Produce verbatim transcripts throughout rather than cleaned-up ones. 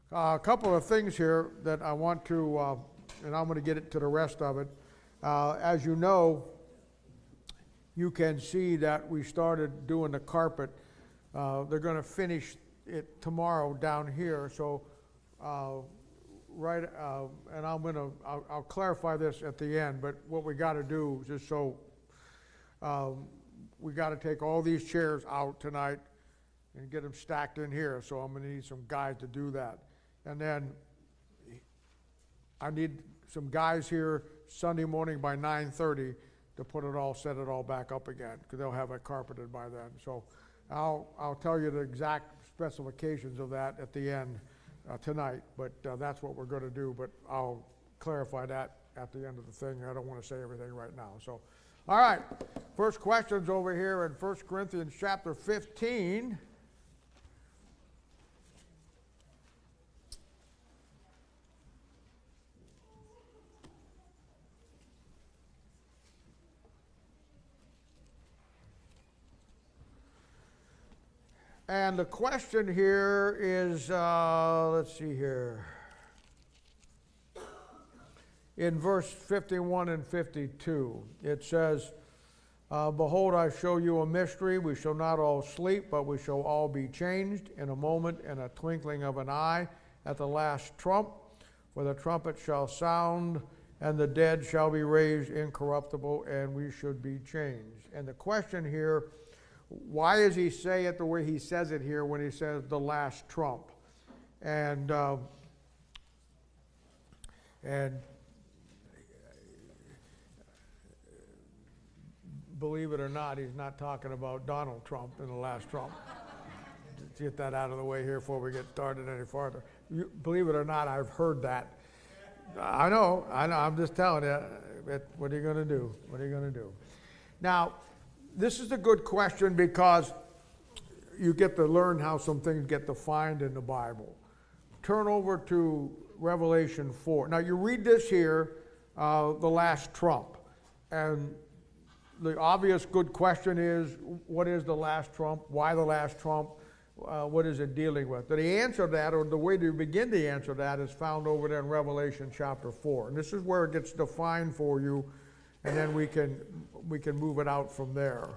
Uh, a couple of things here that I want to, uh, and I'm going to get it to the rest of it. Uh, as you know, you can see that we started doing the carpet. Uh, they're going to finish it tomorrow down here. So, uh, right, uh, and I'm going to, I'll, I'll clarify this at the end. But what we got to do, just so, um, we got to take all these chairs out tonight and get them stacked in here. So I'm going to need some guys to do that. And then I need some guys here Sunday morning by nine thirty to put it all, set it all back up again, because they'll have it carpeted by then. So I'll, I'll tell you the exact specifications of that at the end uh, tonight, but uh, that's what we're going to do. But I'll clarify that at the end of the thing. I don't want to say everything right now. So, all right, first question's over here in First Corinthians chapter fifteen. And the question here is, uh, let's see here, in verse fifty-one and fifty-two, it says, uh, Behold, I show you a mystery. We shall not all sleep, but we shall all be changed in a moment, in a twinkling of an eye, at the last trump. For the trumpet shall sound, and the dead shall be raised incorruptible, and we should be changed. And the question here, why does he say it the way he says it here when he says the last trump? And uh, and believe it or not, he's not talking about Donald Trump in the last Trump. Let's get that out of the way here before we get started any farther. You, believe it or not, I've heard that. I know, I know. I'm just telling you. What are you going to do? What are you going to do? Now, this is a good question because you get to learn how some things get defined in the Bible. Turn over to Revelation four. Now you read this here, uh, the last trump. And the obvious good question is, what is the last trump? Why the last trump? Uh, what is it dealing with? The answer to that, or the way to begin to answer that, is found over there in Revelation chapter four. And this is where it gets defined for you, and then we can we can move it out from there.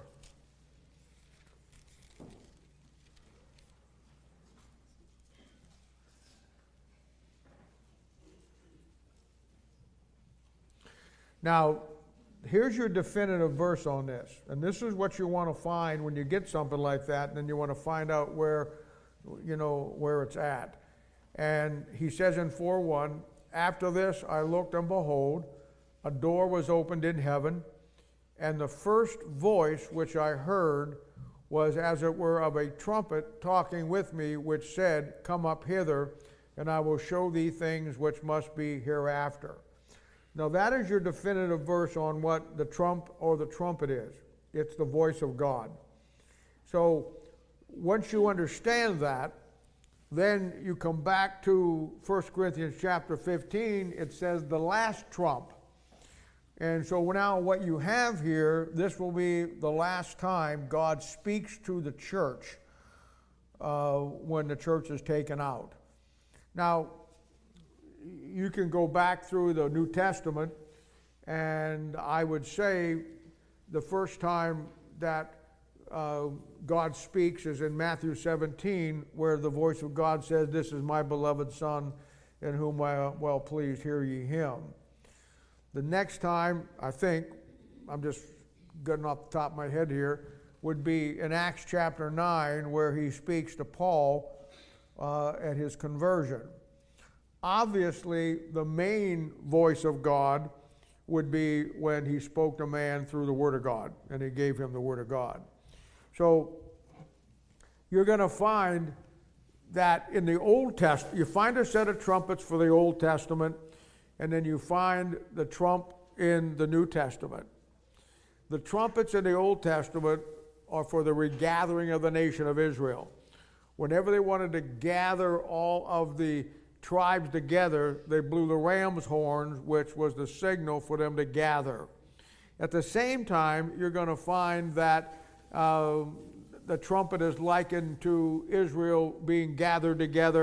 Now, here's your definitive verse on this. And this is what you want to find when you get something like that, and then you want to find out where, you know, where it's at. And he says in four one, After this I looked, and behold, a door was opened in heaven, and the first voice which I heard was as it were of a trumpet talking with me, which said, Come up hither, and I will show thee things which must be hereafter. Now that is your definitive verse on what the trump or the trumpet is. It's the voice of God. So once you understand that, then you come back to First Corinthians chapter fifteen. It says the last trump. And so now what you have here, this will be the last time God speaks to the church uh, when the church is taken out. Now, you can go back through the New Testament, and I would say the first time that uh, God speaks is in Matthew seventeen, where the voice of God says, This is my beloved Son, in whom I am well pleased, hear ye him. The next time, I think, I'm just getting off the top of my head here, would be in Acts chapter nine, where he speaks to Paul uh, at his conversion. Obviously, the main voice of God would be when he spoke to man through the Word of God, and he gave him the Word of God. So you're going to find that in the Old Testament, you find a set of trumpets for the Old Testament, and then you find the trump in the New Testament. The trumpets in the Old Testament are for the regathering of the nation of Israel. Whenever they wanted to gather all of the tribes together, they blew the ram's horns, which was the signal for them to gather. At the same time, you're going to find that uh, the trumpet is likened to Israel being gathered together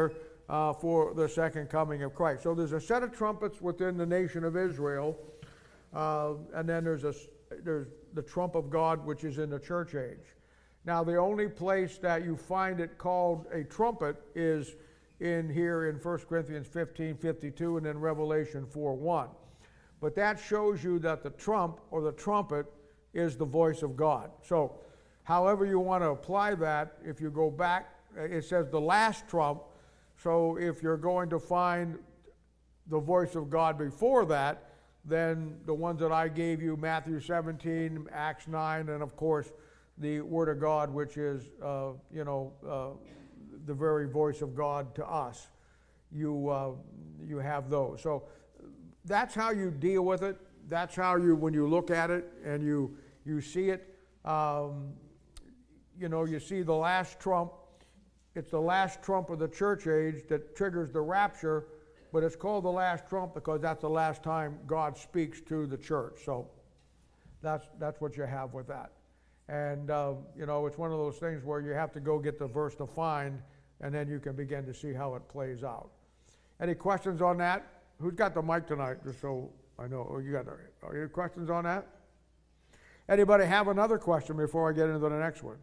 uh, for the second coming of Christ. So there's a set of trumpets within the nation of Israel, uh, and then there's, a, there's the trump of God, which is in the church age. Now, the only place that you find it called a trumpet is in here in First Corinthians fifteen fifty-two and then Revelation four one. But that shows you that the trump or the trumpet is the voice of God. So, however you want to apply that, if you go back, it says the last trump. So, if you're going to find the voice of God before that, then the ones that I gave you, Matthew seventeen, Acts nine, and of course, the Word of God, which is, uh, you know, uh, the very voice of God to us. You, uh, you have those. So that's how you deal with it. That's how you, when you look at it and you, you see it, um, you know, you see the last trump. It's the last trump of the church age that triggers the rapture, but it's called the last trump because that's the last time God speaks to the church. So that's, that's what you have with that. And, uh, you know, it's one of those things where you have to go get the verse defined, and then you can begin to see how it plays out. Any questions on that? Who's got the mic tonight, just so I know? Oh, you got the, are there questions on that? Anybody have another question before I get into the next one?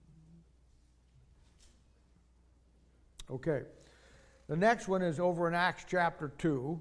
Okay. The next one is over in Acts chapter two.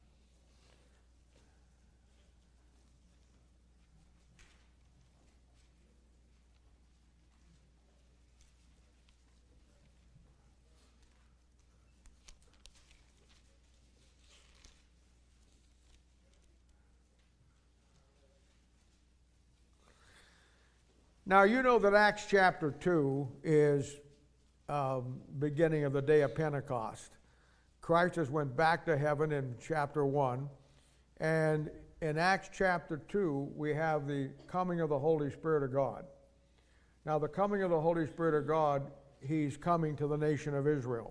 Now, you know that Acts chapter two is um, beginning of the day of Pentecost. Christ has went back to heaven in chapter one. And in Acts chapter two, we have the coming of the Holy Spirit of God. Now, the coming of the Holy Spirit of God, he's coming to the nation of Israel.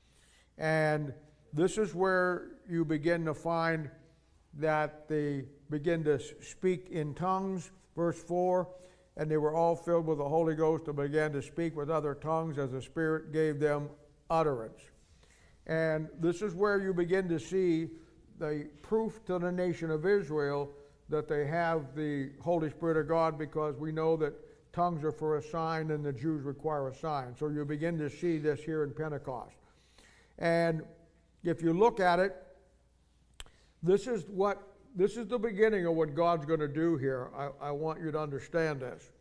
And this is where you begin to find that they begin to speak in tongues, verse four. And they were all filled with the Holy Ghost and began to speak with other tongues as the Spirit gave them utterance. And this is where you begin to see the proof to the nation of Israel that they have the Holy Spirit of God, because we know that tongues are for a sign and the Jews require a sign. So you begin to see this here in Pentecost. And if you look at it, this is what This is the beginning of what God's going to do here. I, I want you to understand this.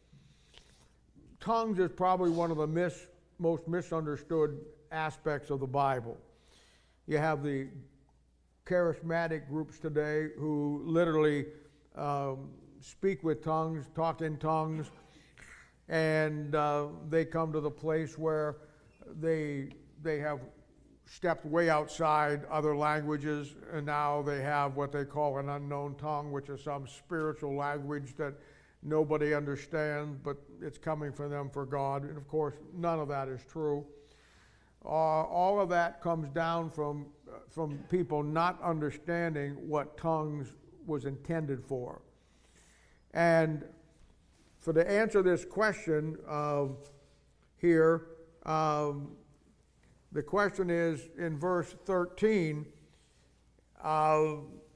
Tongues is probably one of the mis, most misunderstood aspects of the Bible. You have the charismatic groups today who literally um, speak with tongues, talk in tongues, and uh, they come to the place where they, they have stepped way outside other languages, and now they have what they call an unknown tongue, which is some spiritual language that nobody understands, but it's coming from them for God. And of course, none of that is true. Uh, all of that comes down from, uh, from people not understanding what tongues was intended for. And for to answer this question uh, here, um, the question is in verse thirteen, uh,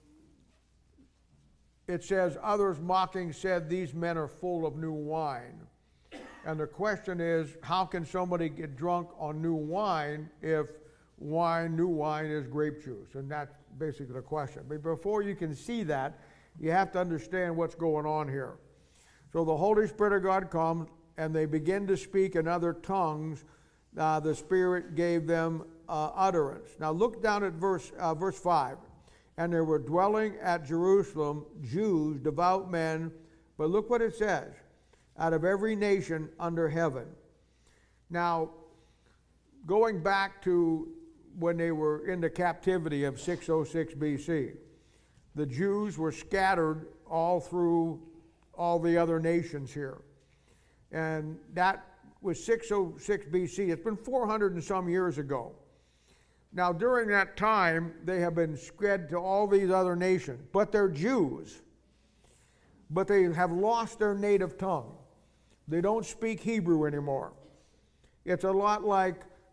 it says, others mocking said, these men are full of new wine. And the question is, how can somebody get drunk on new wine if wine, new wine is grape juice? And that's basically the question. But before you can see that, you have to understand what's going on here. So the Holy Spirit of God comes, and they begin to speak in other tongues. Uh, the Spirit gave them uh, utterance. Now look down at verse, uh, verse five. And there were dwelling at Jerusalem Jews, devout men, but look what it says, out of every nation under heaven. Now, going back to when they were in the captivity of six oh six B C, the Jews were scattered all through all the other nations here. And that was six oh six B C. It's been four hundred and some years ago. Now, during that time, they have been spread to all these other nations, but they're Jews. But they have lost their native tongue. They don't speak Hebrew anymore. It's a lot like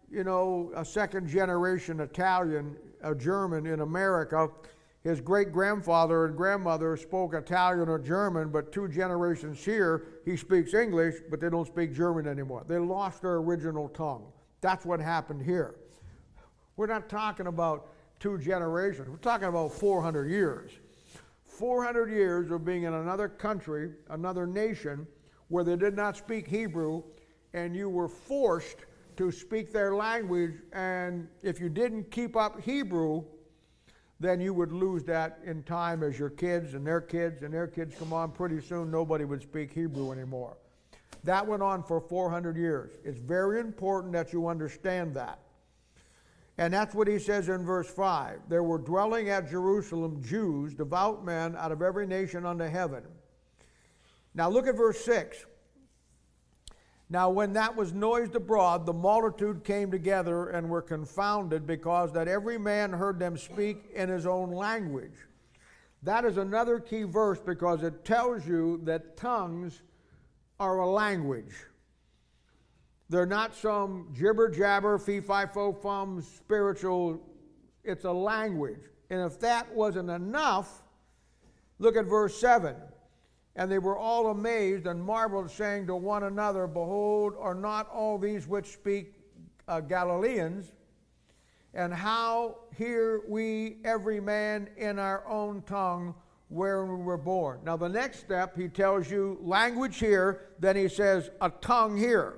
you know, a second generation Italian, a German in America. His great-grandfather and grandmother spoke Italian or German, but two generations here, he speaks English, but they don't speak German anymore. They lost their original tongue. That's what happened here. We're not talking about two generations. We're talking about four hundred years. four hundred years of being in another country, another nation, where they did not speak Hebrew, and you were forced to speak their language, and if you didn't keep up Hebrew, then you would lose that in time as your kids and their kids and their kids come on. Pretty soon nobody would speak Hebrew anymore. That went on for four hundred years. It's very important that you understand that. And that's what he says in verse five. There were dwelling at Jerusalem Jews, devout men out of every nation under heaven. Now look at verse six. Now when that was noised abroad, the multitude came together and were confounded, because that every man heard them speak in his own language. That is another key verse, because it tells you that tongues are a language. They're not some jibber-jabber, fee-fi-fo-fum spiritual. It's a language. And if that wasn't enough, look at verse seven. And they were all amazed and marveled, saying to one another, Behold, are not all these which speak uh, Galileans? And how hear we every man in our own tongue wherein we were born? Now the next step, he tells you language here, then he says a tongue here.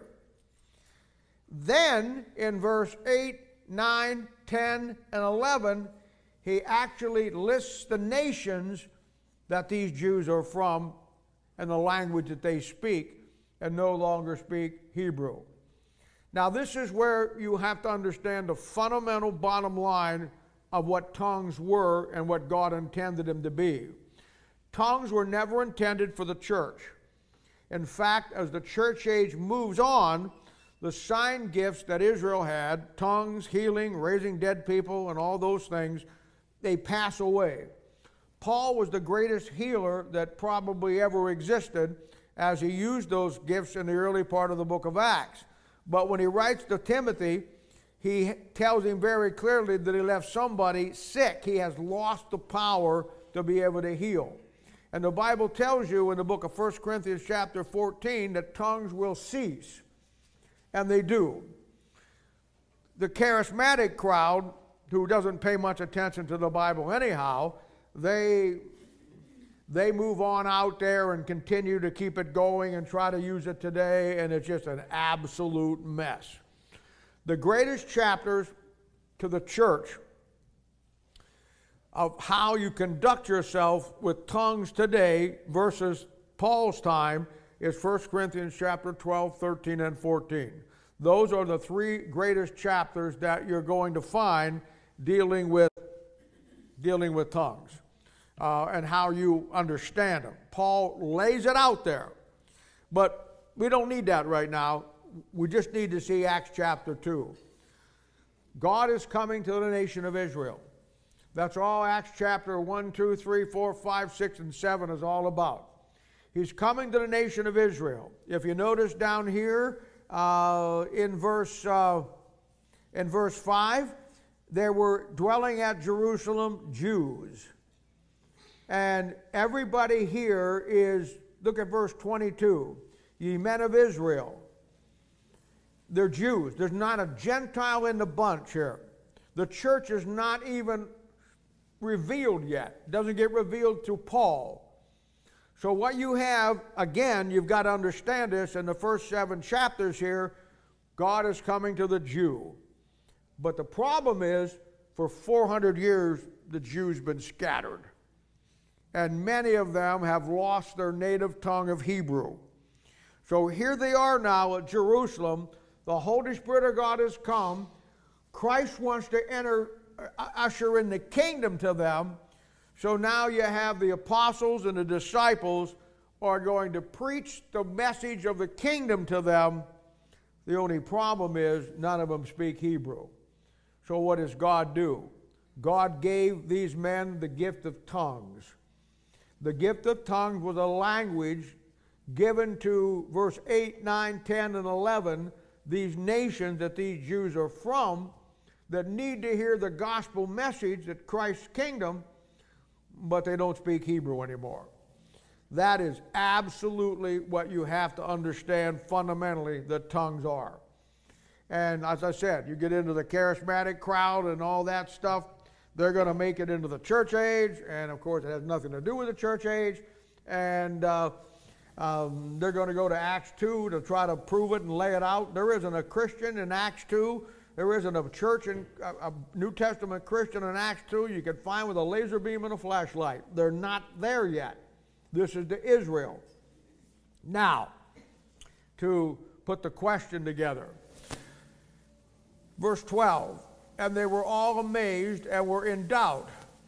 Then in verse eight, nine, ten, and eleven, he actually lists the nations that these Jews are from and the language that they speak, and no longer speak Hebrew. Now this is where you have to understand the fundamental bottom line of what tongues were and what God intended them to be. Tongues were never intended for the church. In fact, as the church age moves on, the sign gifts that Israel had, tongues, healing, raising dead people, and all those things, they pass away. Paul was the greatest healer that probably ever existed, as he used those gifts in the early part of the book of Acts. But when he writes to Timothy, he tells him very clearly that he left somebody sick. He has lost the power to be able to heal. And the Bible tells you in the book of First Corinthians chapter fourteen that tongues will cease. And they do. The charismatic crowd, who doesn't pay much attention to the Bible anyhow, they, they move on out there and continue to keep it going and try to use it today, and it's just an absolute mess. The greatest chapters to the church of how you conduct yourself with tongues today versus Paul's time is First Corinthians chapter twelve, thirteen, and fourteen. Those are the three greatest chapters that you're going to find dealing with, dealing with tongues uh, and how you understand them. Paul lays it out there. But we don't need that right now. We just need to see Acts chapter two. God is coming to the nation of Israel. That's all Acts chapter one, two, three, four, five, six, and seven is all about. He's coming to the nation of Israel. If you notice down here uh, in verse uh, in verse five, there were dwelling at Jerusalem Jews. And everybody here is, look at verse twenty-two, ye men of Israel. They're Jews. There's not a Gentile in the bunch here. The church is not even revealed yet. It doesn't get revealed to Paul. So what you have, again, you've got to understand this, in the first seven chapters here, God is coming to the Jew. But the problem is, for four hundred years, the Jews been scattered. And many of them have lost their native tongue of Hebrew. So here they are now at Jerusalem. The Holy Spirit of God has come. Christ wants to enter, usher in the kingdom to them. So now you have the apostles and the disciples are going to preach the message of the kingdom to them. The only problem is none of them speak Hebrew. So what does God do? God gave these men the gift of tongues. The gift of tongues was a language given to verse eight, nine, ten, and eleven these nations that these Jews are from that need to hear the gospel message that Christ's kingdom, but they don't speak Hebrew anymore. That is absolutely what you have to understand fundamentally that tongues are. And as I said, you get into the charismatic crowd and all that stuff, they're going to make it into the church age, and of course it has nothing to do with the church age, and uh, um, they're going to go to Acts two to try to prove it and lay it out. There isn't a Christian in Acts two. There isn't a church, in a, a New Testament Christian in Acts two you can find with a laser beam and a flashlight. They're not there yet. This is to Israel. Now, to put the question together. Verse twelve, and they were all amazed and were in doubt,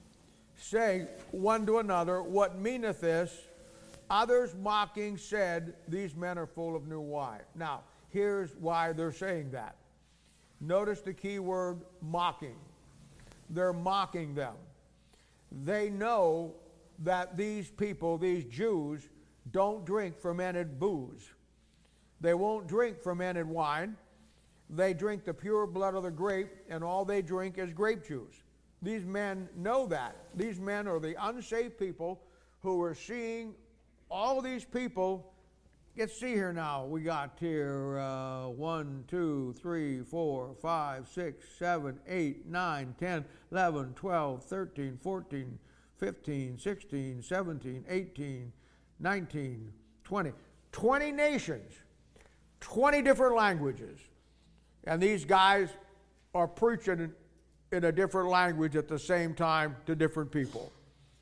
saying one to another, what meaneth this? Others mocking said, these men are full of new wine. Now, here's why they're saying that. Notice the key word, mocking. They're mocking them. They know that these people, these Jews, don't drink fermented booze. They won't drink fermented wine. They drink the pure blood of the grape, and all they drink is grape juice. These men know that. These men are the unsaved people who are seeing all these people. Let's see here now. We got here uh, one, two, three, four, five, six, seven, eight, nine, ten, eleven, twelve, thirteen, fourteen, fifteen, sixteen, seventeen, eighteen, nineteen, twenty. twenty nations, twenty different languages. And these guys are preaching in a different language at the same time to different people.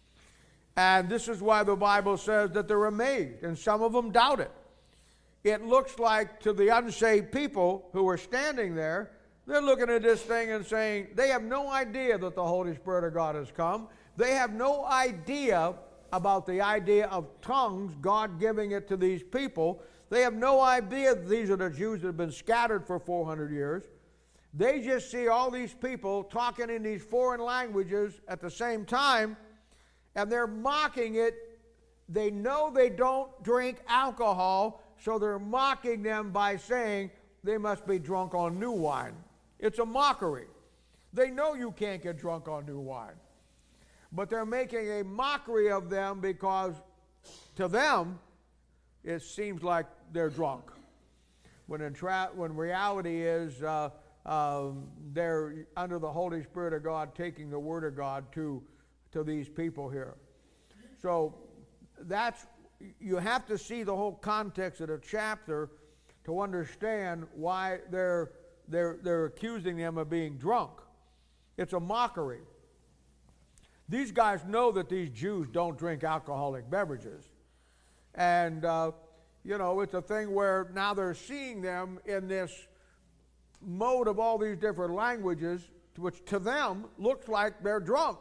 And this is why the Bible says that they're amazed, and some of them doubt it. It looks like to the unsaved people who are standing there, they're looking at this thing and saying they have no idea that the Holy Spirit of God has come. They have no idea about the idea of tongues, God giving it to these people. They have no idea that these are the Jews that have been scattered for four hundred years. They just see all these people talking in these foreign languages at the same time, and they're mocking it. They know they don't drink alcohol, so they're mocking them by saying they must be drunk on new wine. It's a mockery. They know you can't get drunk on new wine. But they're making a mockery of them because to them, it seems like they're drunk. When, in tra- when reality is uh, um, they're under the Holy Spirit of God taking the Word of God to, to these people here. So that's, you have to see the whole context of the chapter to understand why they're, they're, they're accusing them of being drunk. It's a mockery. These guys know that these Jews don't drink alcoholic beverages. And, uh, you know, it's a thing where now they're seeing them in this mode of all these different languages, which to them looks like they're drunk.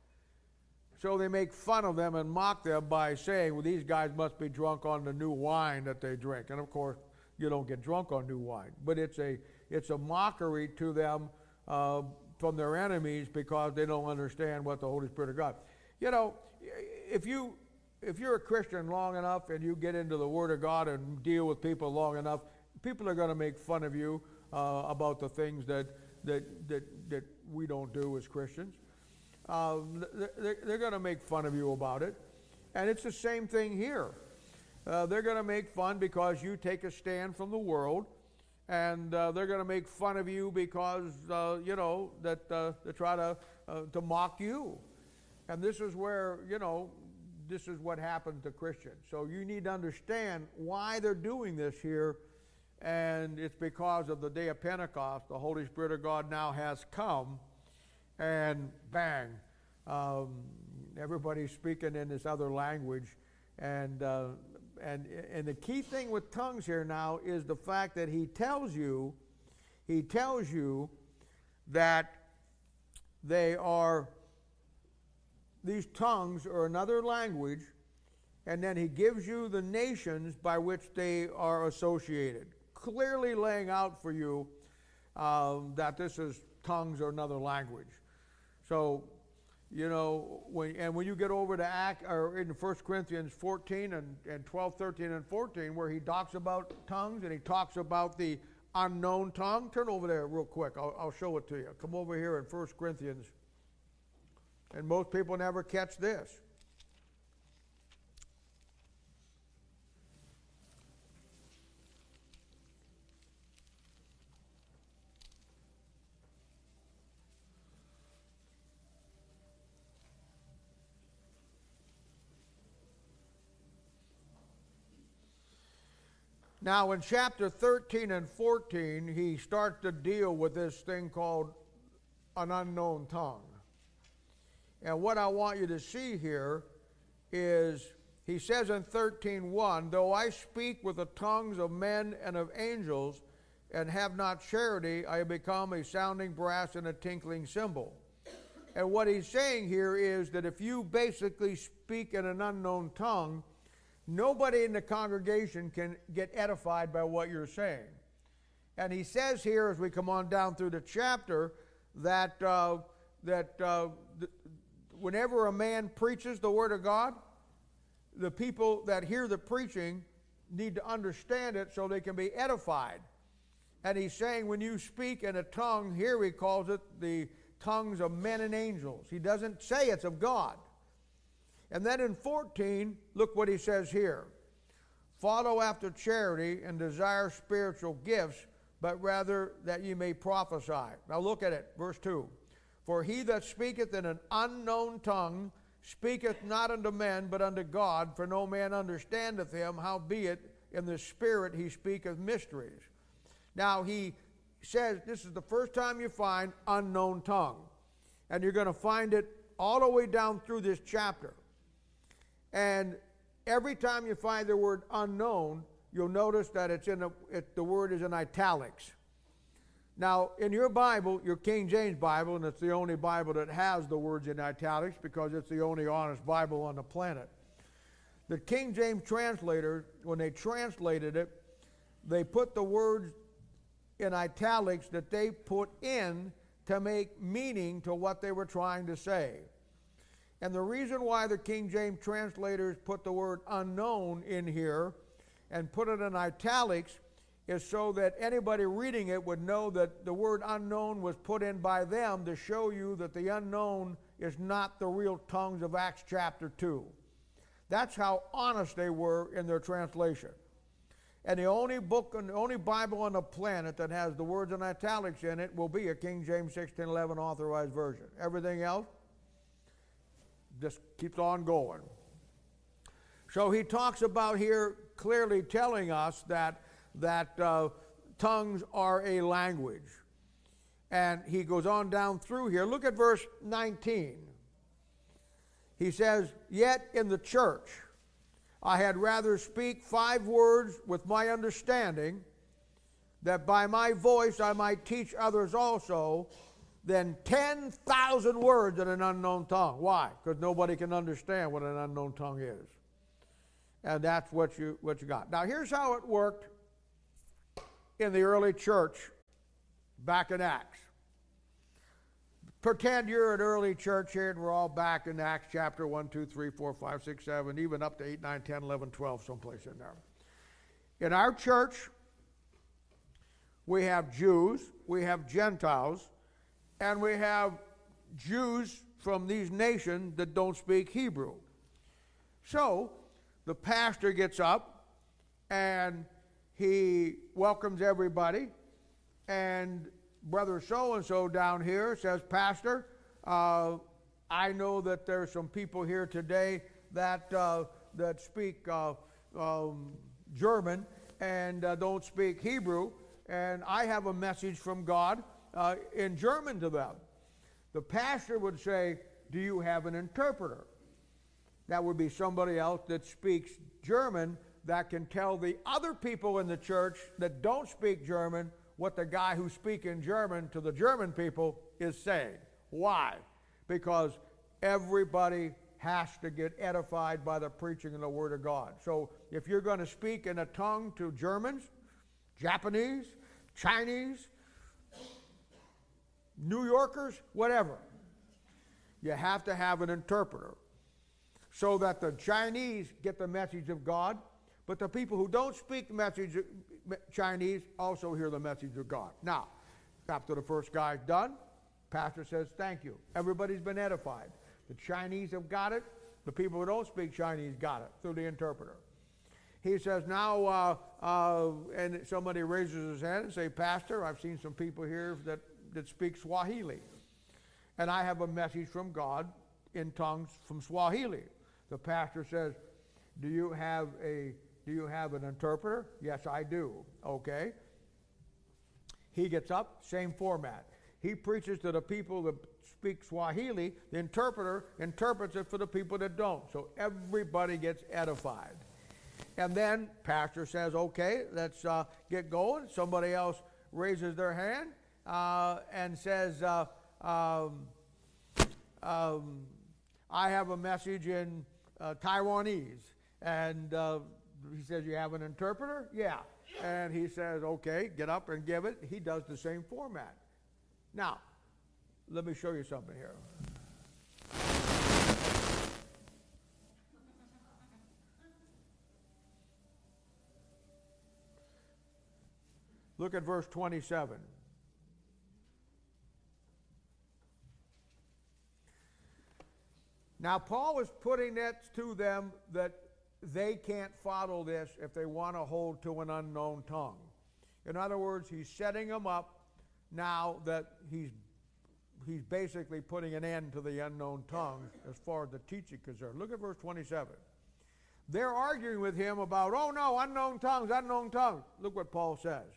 So they make fun of them and mock them by saying, well, these guys must be drunk on the new wine that they drink. And of course, you don't get drunk on new wine. But it's a, it's a mockery to them uh, from their enemies because they don't understand what the Holy Spirit of God. You know, if you if you're a Christian long enough and you get into the Word of God and deal with people long enough, people are going to make fun of you uh, about the things that that that that we don't do as Christians. Uh, they're they're going to make fun of you about it, and it's the same thing here. Uh, they're going to make fun because you take a stand from the world. And uh, they're going to make fun of you because, uh, you know, that uh, they try to, uh, to mock you. And this is where, you know, this is what happened to Christians. So you need to understand why they're doing this here. And it's because of the day of Pentecost. The Holy Spirit of God now has come. And bang, um, everybody's speaking in this other language. And... Uh, And, and the key thing with tongues here now is the fact that he tells you, he tells you that they are, these tongues are another language, and then he gives you the nations by which they are associated, clearly laying out for you um, that this is tongues or another language. So, you know, when, and when you get over to Act, or in First Corinthians fourteen and, and twelve, thirteen, and fourteen, where he talks about tongues and he talks about the unknown tongue? Turn over there real quick. I'll, I'll show it to you. Come over here in First Corinthians. And most people never catch this. Now, in chapter thirteen and fourteen, he starts to deal with this thing called an unknown tongue. And what I want you to see here is, he says in thirteen one, though I speak with the tongues of men and of angels and have not charity, I become a sounding brass and a tinkling cymbal. And what he's saying here is that if you basically speak in an unknown tongue, nobody in the congregation can get edified by what you're saying. And he says here, as we come on down through the chapter, that, uh, that uh, th- whenever a man preaches the Word of God, the people that hear the preaching need to understand it so they can be edified. And he's saying when you speak in a tongue, here he calls it the tongues of men and angels. He doesn't say it's of God. And then in fourteen, look what he says here. Follow after charity and desire spiritual gifts, but rather that ye may prophesy. Now look at it, verse two. For he that speaketh in an unknown tongue speaketh not unto men, but unto God, for no man understandeth him, howbeit in the Spirit he speaketh mysteries. Now he says this is the first time you find unknown tongue. And you're going to find it all the way down through this chapter. And every time you find the word unknown, you'll notice that it's in a, it, the word is in italics. Now, in your Bible, your King James Bible, and it's the only Bible that has the words in italics because it's the only honest Bible on the planet. The King James translators, when they translated it, they put the words in italics that they put in to make meaning to what they were trying to say. And the reason why the King James translators put the word unknown in here and put it in italics is so that anybody reading it would know that the word unknown was put in by them to show you that the unknown is not the real tongues of Acts chapter two. That's how honest they were in their translation. And the only book, and the only Bible on the planet that has the words in italics in it will be a King James sixteen eleven authorized version. Everything else just keeps on going. So he talks about here clearly telling us that, that uh, tongues are a language. And he goes on down through here. Look at verse nineteen. He says, yet in the church I had rather speak five words with my understanding, that by my voice I might teach others also, than ten thousand words in an unknown tongue. Why? Because nobody can understand what an unknown tongue is. And that's what you, what you got. Now here's how it worked in the early church back in Acts. Pretend you're an early church here and we're all back in Acts chapter one, two, three, four, five, six, seven, even up to eight, nine, ten, eleven, twelve, someplace in there. In our church, we have Jews, we have Gentiles, and we have Jews from these nations that don't speak Hebrew. So the pastor gets up and he welcomes everybody, and brother so-and-so down here says, Pastor, uh, I know that there's some people here today that, uh, that speak uh, um, German and uh, don't speak Hebrew, and I have a message from God Uh, in German to them. The pastor would say, do you have an interpreter? That would be somebody else that speaks German that can tell the other people in the church that don't speak German what the guy who's speaking German to the German people is saying. Why? Because everybody has to get edified by the preaching of the Word of God. So if you're going to speak in a tongue to Germans, Japanese, Chinese, New Yorkers, whatever, you have to have an interpreter so that the Chinese get the message of God, but the people who don't speak the message Chinese also hear the message of God. Now, after the first guy's done, pastor says, thank you. Everybody's been edified. The Chinese have got it. The people who don't speak Chinese got it through the interpreter. He says, now, uh, uh, and somebody raises his hand and say, Pastor, I've seen some people here that, that speak Swahili. And I have a message from God in tongues from Swahili. The pastor says, do you have a, do you have an interpreter? Yes, I do. Okay. He gets up, same format. He preaches to the people that speak Swahili. The interpreter interprets it for the people that don't. So everybody gets edified. And then pastor says, okay, let's uh, get going. Somebody else raises their hand uh, and says, uh, um, um, I have a message in uh, Taiwanese. And uh, he says, you have an interpreter? Yeah. And he says, okay, get up and give it. He does the same format. Now, let me show you something here. Look at verse twenty-seven. Now, Paul is putting it to them that they can't follow this if they want to hold to an unknown tongue. In other words, he's setting them up now that he's, he's basically putting an end to the unknown tongues as far as the teaching is concerned. Look at verse twenty-seven. They're arguing with him about, oh no, unknown tongues, unknown tongues. Look what Paul says.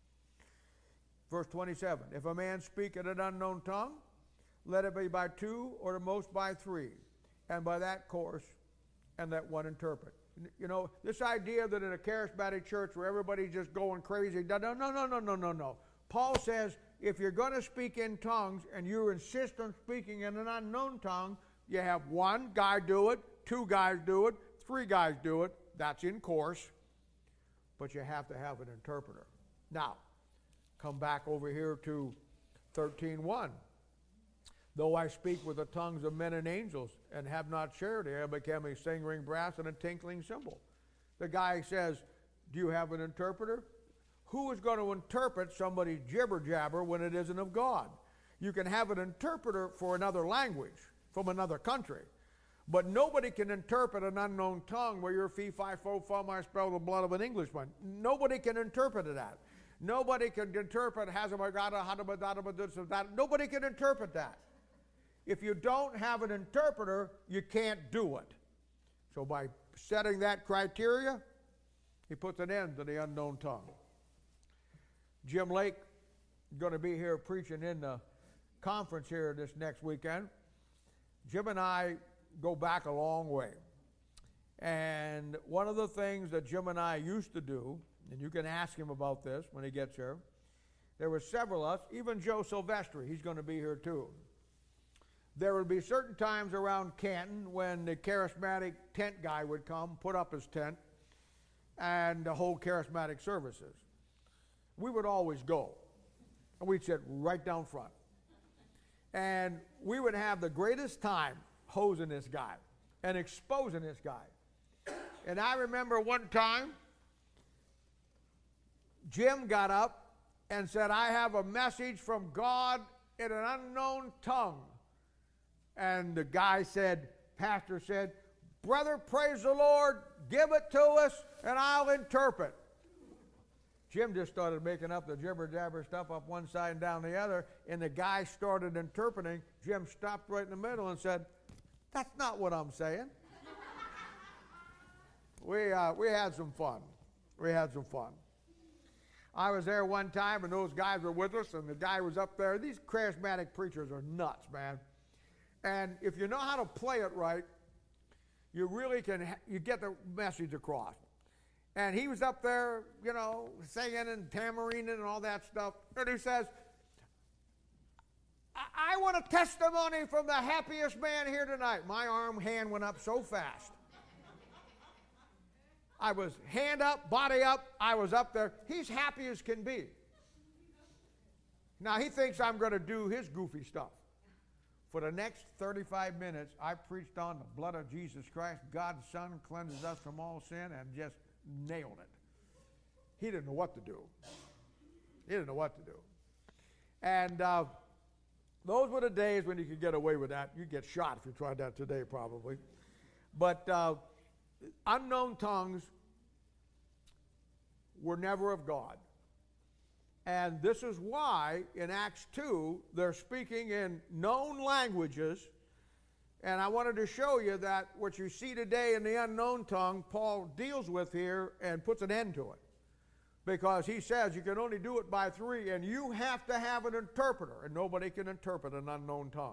Verse twenty-seven, if a man speak in an unknown tongue, let it be by two or the most by three, and by that course, and let one interpret. You know, this idea that in a charismatic church where everybody's just going crazy, no, no, no, no, no, no, no. Paul says if you're going to speak in tongues and you insist on speaking in an unknown tongue, you have one guy do it, two guys do it, three guys do it. That's in course, but you have to have an interpreter. Now, come back over here to thirteen one. Though I speak with the tongues of men and angels and have not charity, I become a singing brass and a tinkling cymbal. The guy says, do you have an interpreter? Who is going to interpret somebody's jibber jabber when it isn't of God? You can have an interpreter for another language from another country, but nobody can interpret an unknown tongue where you're fee, fi, fo, fum, I spell the blood of an Englishman. Nobody can interpret that. Nobody can interpret Hazamagada, Hadabadadabadudsa. Nobody can interpret that. If you don't have an interpreter, you can't do it. So by setting that criteria, he puts an end to the unknown tongue. Jim Lake is going to be here preaching in the conference here this next weekend. Jim and I go back a long way. And one of the things that Jim and I used to do, and you can ask him about this when he gets here, there were several of us, even Joe Silvestri, he's going to be here too. There would be certain times around Canton when the charismatic tent guy would come, put up his tent, and hold charismatic services. We would always go, and we'd sit right down front. And we would have the greatest time hosing this guy and exposing this guy. And I remember one time, Jim got up and said, I have a message from God in an unknown tongue. And the guy said, pastor said, brother, praise the Lord, give it to us, and I'll interpret. Jim just started making up the jibber-jabber stuff up one side and down the other, and the guy started interpreting. Jim stopped right in the middle and said, that's not what I'm saying. we, uh, we had some fun. We had some fun. I was there one time, and those guys were with us, and the guy was up there. These charismatic preachers are nuts, man. And if you know how to play it right, you really can, you get the message across. And he was up there, you know, singing and tamarining and all that stuff. And he says, I, I want a testimony from the happiest man here tonight. My arm, hand went up so fast. I was hand up, body up, I was up there. He's happy as can be. Now he thinks I'm going to do his goofy stuff. For the next thirty-five minutes, I preached on the blood of Jesus Christ. God's Son cleanses us from all sin, and just nailed it. he didn't know what to do. He didn't know what to do. And uh, those were the days when you could get away with that. You'd get shot if you tried that today, probably. But uh, unknown tongues were never of God. And this is why in Acts two, they're speaking in known languages. And I wanted to show you that what you see today in the unknown tongue, Paul deals with here and puts an end to it. Because he says you can only do it by three, and you have to have an interpreter, and nobody can interpret an unknown tongue.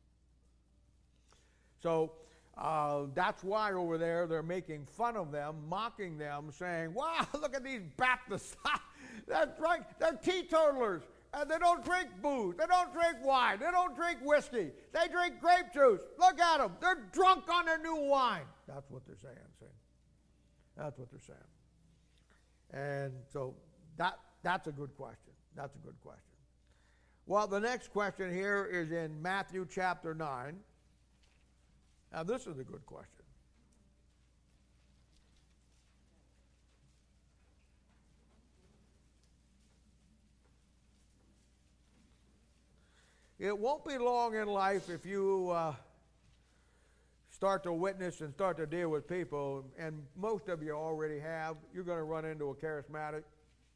So uh, that's why over there they're making fun of them, mocking them, saying, wow, look at these Baptists. they're, drink, they're teetotalers, and they don't drink booze. They don't drink wine. They don't drink whiskey. They drink grape juice. Look at them. They're drunk on their new wine. That's what they're saying. See? That's what they're saying. And so that that's a good question. That's a good question. Well, the next question here is in Matthew chapter nine. Now, this is a good question. It won't be long in life if you uh, start to witness and start to deal with people, and most of you already have. You're going to run into a charismatic.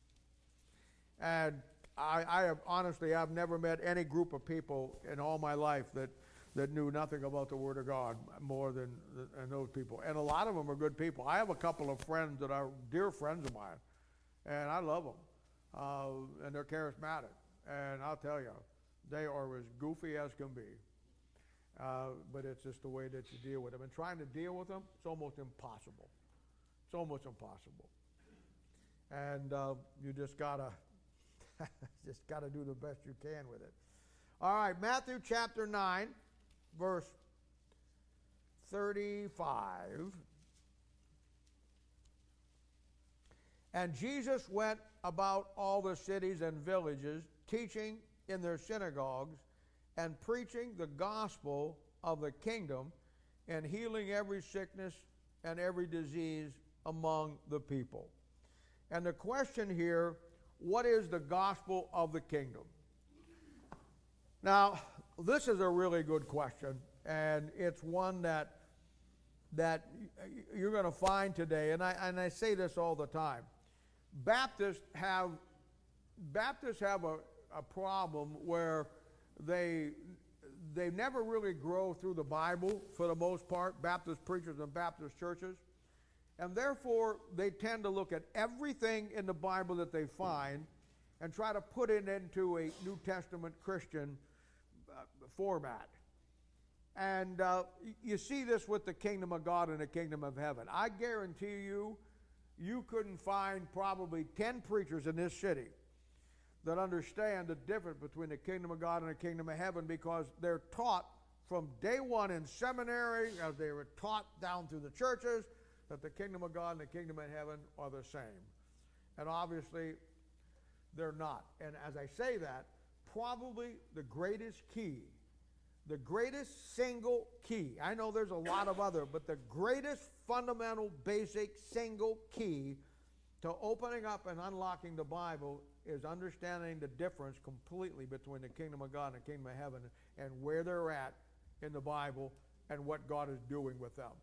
And I, I have honestly, I've never met any group of people in all my life that, that knew nothing about the Word of God more than, than those people. And a lot of them are good people. I have a couple of friends that are dear friends of mine, and I love them. Uh, and they're charismatic. And I'll tell you, they are as goofy as can be. Uh, but it's just the way that you deal with them. And trying to deal with them, it's almost impossible. It's almost impossible. And uh, you just gotta, just gotta do the best you can with it. All right, Matthew chapter nine, verse thirty-five. And Jesus went about all the cities and villages, teaching in their synagogues, and preaching the gospel of the kingdom, and healing every sickness and every disease among the people. And the question here, what is the gospel of the kingdom? Now, this is a really good question, and it's one that that you're going to find today, and I and I say this all the time. Baptists have Baptists have a, a problem where They they never really grow through the Bible for the most part, Baptist preachers and Baptist churches. And therefore, they tend to look at everything in the Bible that they find and try to put it into a New Testament Christian uh, format. And uh, you see this with the kingdom of God and the kingdom of heaven. I guarantee you, you couldn't find probably ten preachers in this city that understand the difference between the kingdom of God and the kingdom of heaven, because they're taught from day one in seminary, as they were taught down through the churches, that the kingdom of God and the kingdom of heaven are the same. And obviously, they're not. And as I say that, probably the greatest key, the greatest single key, I know there's a lot of other, but the greatest fundamental, basic, single key to opening up and unlocking the Bible is understanding the difference completely between the kingdom of God and the kingdom of heaven, and where they're at in the Bible and what God is doing with them.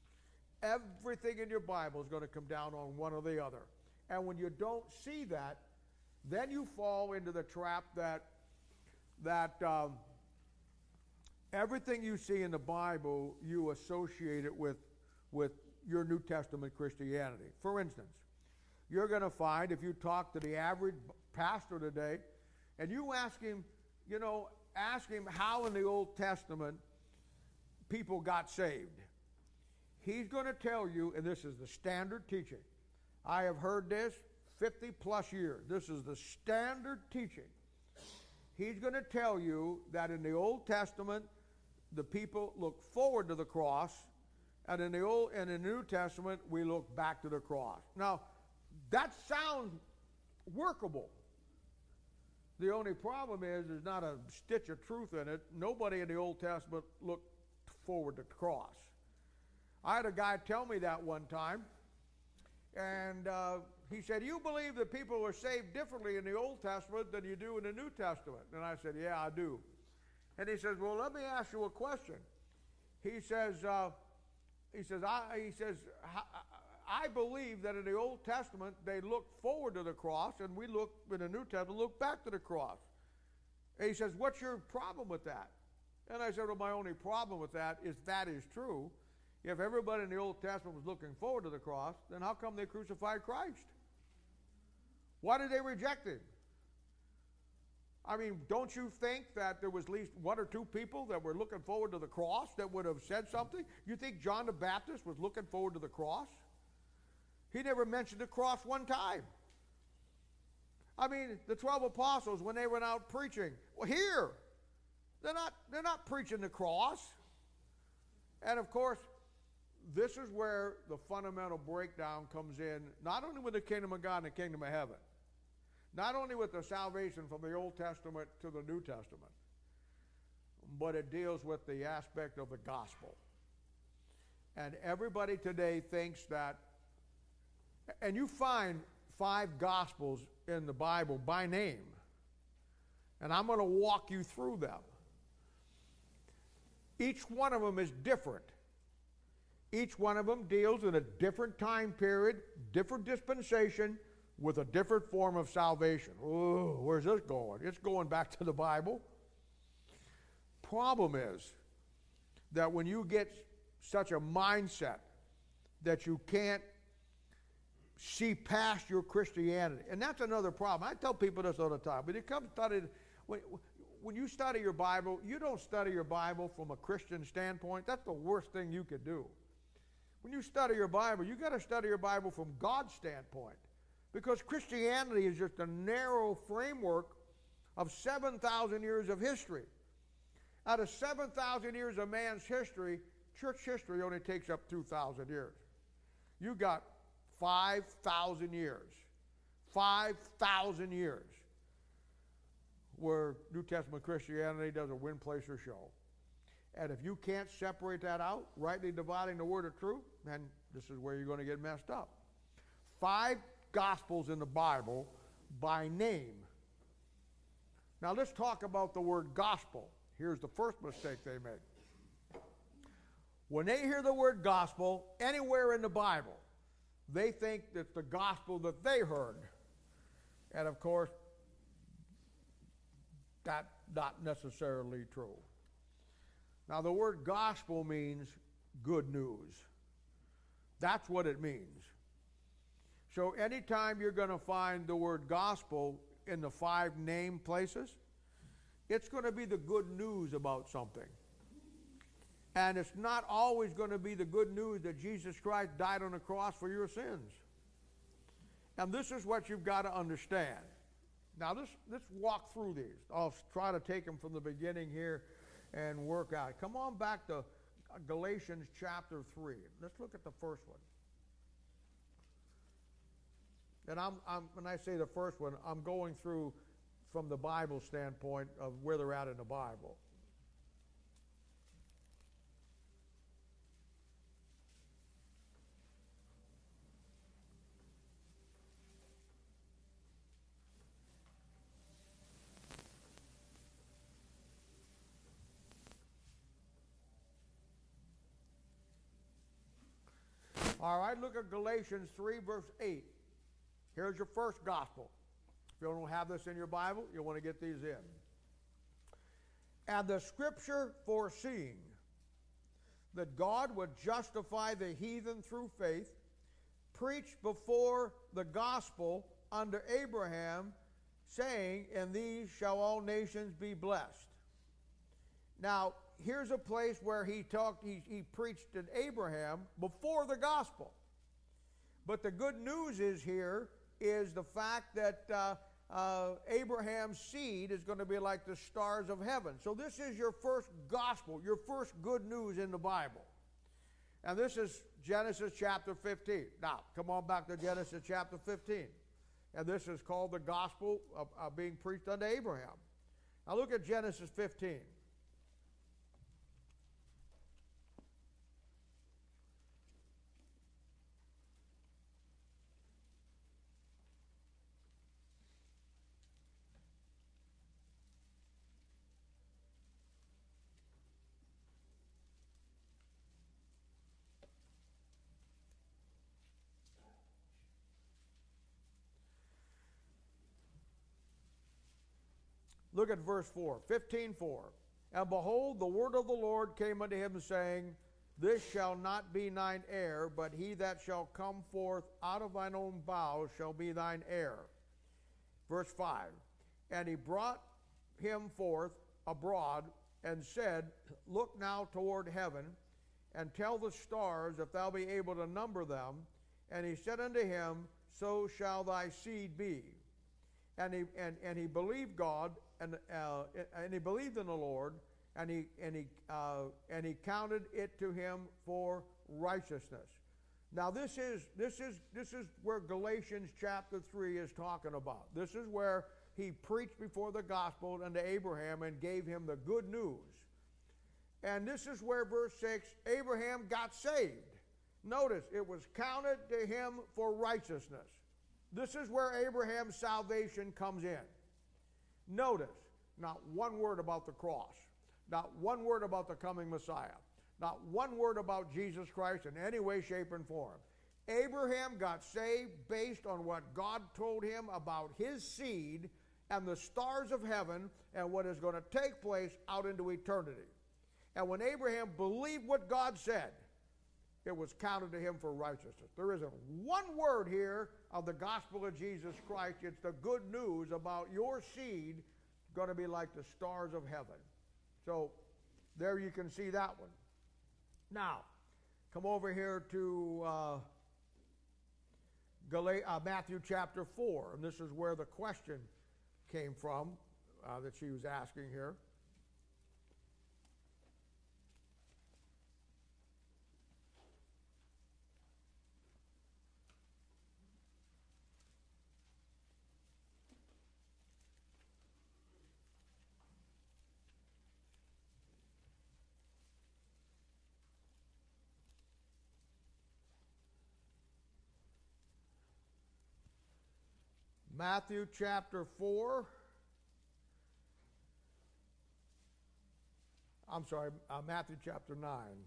Everything in your Bible is going to come down on one or the other. And when you don't see that, then you fall into the trap that, that um, everything you see in the Bible, you associate it with, with your New Testament Christianity. For instance, you're going to find, if you talk to the average pastor today, and you ask him, you know, ask him how in the Old Testament people got saved, he's going to tell you, and this is the standard teaching. I have heard this fifty plus years. This is the standard teaching. He's going to tell you that in the Old Testament, the people look forward to the cross, and in the Old and in the New Testament, we look back to the cross. Now, that sounds workable. The only problem is there's not a stitch of truth in it. Nobody in the Old Testament looked forward to the cross. I had a guy tell me that one time, and uh, he said, you believe that people were saved differently in the Old Testament than you do in the New Testament? And I said, yeah, I do. And he says, well, let me ask you a question. He says, uh, he says, I, he says, I believe that in the Old Testament they look forward to the cross, and we look in the New Testament look back to the cross. And he says, what's your problem with that? And I said, well, my only problem with that is that is true. If everybody in the Old Testament was looking forward to the cross, then how come they crucified Christ? Why did they reject him? I mean, don't you think that there was at least one or two people that were looking forward to the cross that would have said something? You think John the Baptist was looking forward to the cross? He never mentioned the cross one time. I mean, the twelve apostles, when they went out preaching, well, here, they're not, they're not preaching the cross. And of course, this is where the fundamental breakdown comes in, not only with the kingdom of God and the kingdom of heaven, not only with the salvation from the Old Testament to the New Testament, but it deals with the aspect of the gospel. And everybody today thinks that, and you find five gospels in the Bible by name, and I'm going to walk you through them. Each one of them is different. Each one of them deals in a different time period, different dispensation, with a different form of salvation. Ooh, where's this going? It's going back to the Bible. Problem is that when you get such a mindset that you can't see past your Christianity, and that's another problem. I tell people this all the time. When you come study, when, when you study your Bible, you don't study your Bible from a Christian standpoint. That's the worst thing you could do. When you study your Bible, you got to study your Bible from God's standpoint. Because Christianity is just a narrow framework of seven thousand years of history. Out of seven thousand years of man's history, church history only takes up two thousand years. You got five thousand years. five thousand years where New Testament Christianity does a win, place, or show. And if you can't separate that out, rightly dividing the word of truth, then this is where you're going to get messed up. Five Gospels in the Bible by name. Now let's talk about the word gospel. Here's the first mistake they make. When they hear the word gospel anywhere in the Bible, they think that the gospel that they heard. And of course, that's not necessarily true. Now the word gospel means good news. That's what it means. So anytime you're going to find the word gospel in the five name places, it's going to be the good news about something. And it's not always going to be the good news that Jesus Christ died on the cross for your sins. And this is what you've got to understand. Now let's, let's walk through these. I'll try to take them from the beginning here and work out. Come on back to Galatians chapter three. Let's look at the first one. And I'm, I'm, when I say the first one, I'm going through from the Bible standpoint of where they're at in the Bible. All right, look at Galatians three, verse eight. Here's your first gospel. If you don't have this in your Bible, you'll want to get these in. And the scripture foreseeing that God would justify the heathen through faith, preached before the gospel under Abraham, saying, in these shall all nations be blessed. Now, here's a place where he talked, he, he preached to Abraham before the gospel. But the good news is here is the fact that uh, uh, Abraham's seed is going to be like the stars of heaven. So this is your first gospel, your first good news in the Bible. And this is Genesis chapter fifteen. Now, come on back to Genesis chapter fifteen. And this is called the gospel of, of being preached unto Abraham. Now look at Genesis fifteen. Look at verse four, fifteen four. And behold, the word of the Lord came unto him, saying, This shall not be thine heir, but he that shall come forth out of thine own bowels shall be thine heir. Verse five. And he brought him forth abroad, and said, Look now toward heaven, and tell the stars, if thou be able to number them. And he said unto him, So shall thy seed be. And he and, and he believed God, and uh, and he believed in the Lord, and he and he uh, and he counted it to him for righteousness. Now this is this is this is where Galatians chapter three is talking about. This is where he preached before the gospel unto Abraham and gave him the good news. And this is where verse six, Abraham got saved. Notice, it was counted to him for righteousness. This is where Abraham's salvation comes in. Notice, not one word about the cross, not one word about the coming Messiah, not one word about Jesus Christ in any way, shape, and form. Abraham got saved based on what God told him about his seed and the stars of heaven and what is going to take place out into eternity. And when Abraham believed what God said, it was counted to him for righteousness. There isn't one word here of the gospel of Jesus Christ. It's the good news about your seed going to be like the stars of heaven. So there you can see that one. Now, come over here to uh, Gal- uh, Matthew chapter four, and this is where the question came from uh, that she was asking here. Matthew chapter four. I'm sorry, uh, Matthew chapter nine.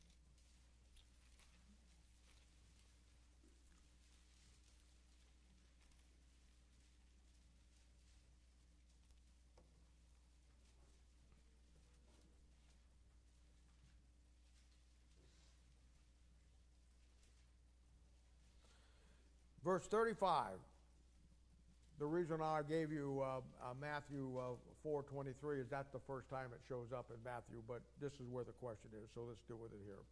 Verse thirty-five. The reason I gave you uh, uh, Matthew uh, four twenty-three is that's the first time it shows up in Matthew, but this is where the question is, so let's deal with it here.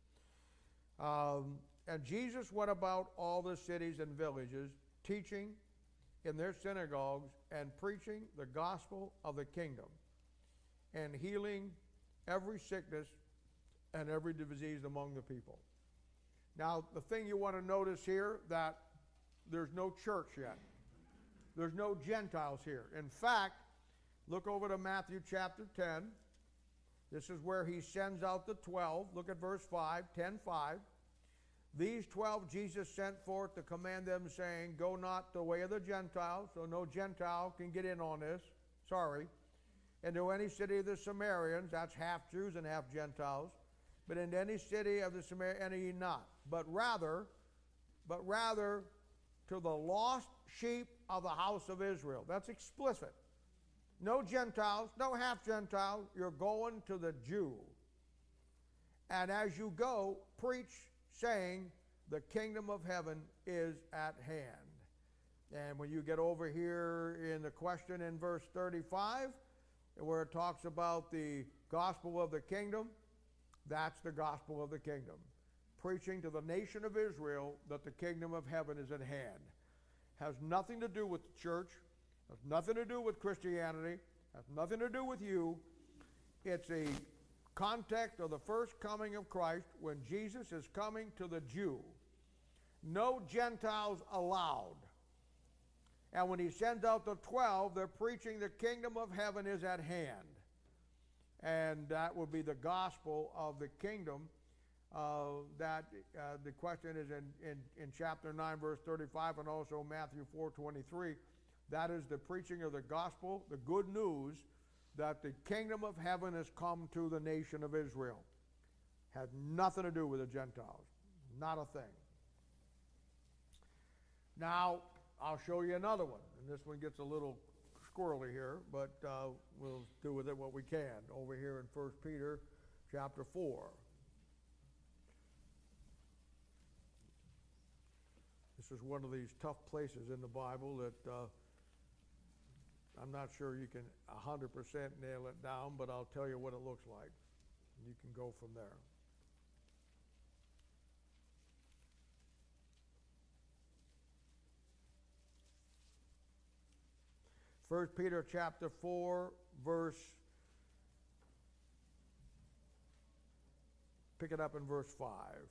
Um, and Jesus went about all the cities and villages, teaching in their synagogues and preaching the gospel of the kingdom, and healing every sickness and every disease among the people. Now, the thing you want to notice here, that there's no church yet. There's no Gentiles here. In fact, look over to Matthew chapter ten. This is where he sends out the twelve. Look at verse five, ten five. These twelve Jesus sent forth to command them, saying, Go not the way of the Gentiles. So no Gentile can get in on this. Sorry. Into any city of the Samaritans, that's half Jews and half Gentiles. But into any city of the Samaritans, enter ye not. But rather, but rather, to the lost sheep of the house of Israel. That's explicit. No Gentiles, no half-Gentiles. You're going to the Jew. And as you go, preach, saying, the kingdom of heaven is at hand. And when you get over here in the question in verse thirty-five, where it talks about the gospel of the kingdom, that's the gospel of the kingdom. Preaching to the nation of Israel that the kingdom of heaven is at hand. Has nothing to do with the church, has nothing to do with Christianity, has nothing to do with you. It's a context of the first coming of Christ when Jesus is coming to the Jew. No Gentiles allowed. And when he sends out the twelve, they're preaching the kingdom of heaven is at hand. And that will be the gospel of the kingdom. Uh, that uh, the question is in, in, in chapter nine, verse thirty-five, and also Matthew four twenty-three. That is the preaching of the gospel, the good news that the kingdom of heaven has come to the nation of Israel. Had nothing to do with the Gentiles. Not a thing. Now, I'll show you another one. And this one gets a little squirrely here, but uh, we'll do with it what we can. Over here in First Peter chapter four. This is one of these tough places in the Bible that uh, I'm not sure you can one hundred percent nail it down, but I'll tell you what it looks like. You can go from there. First Peter chapter four, verse, pick it up in verse five.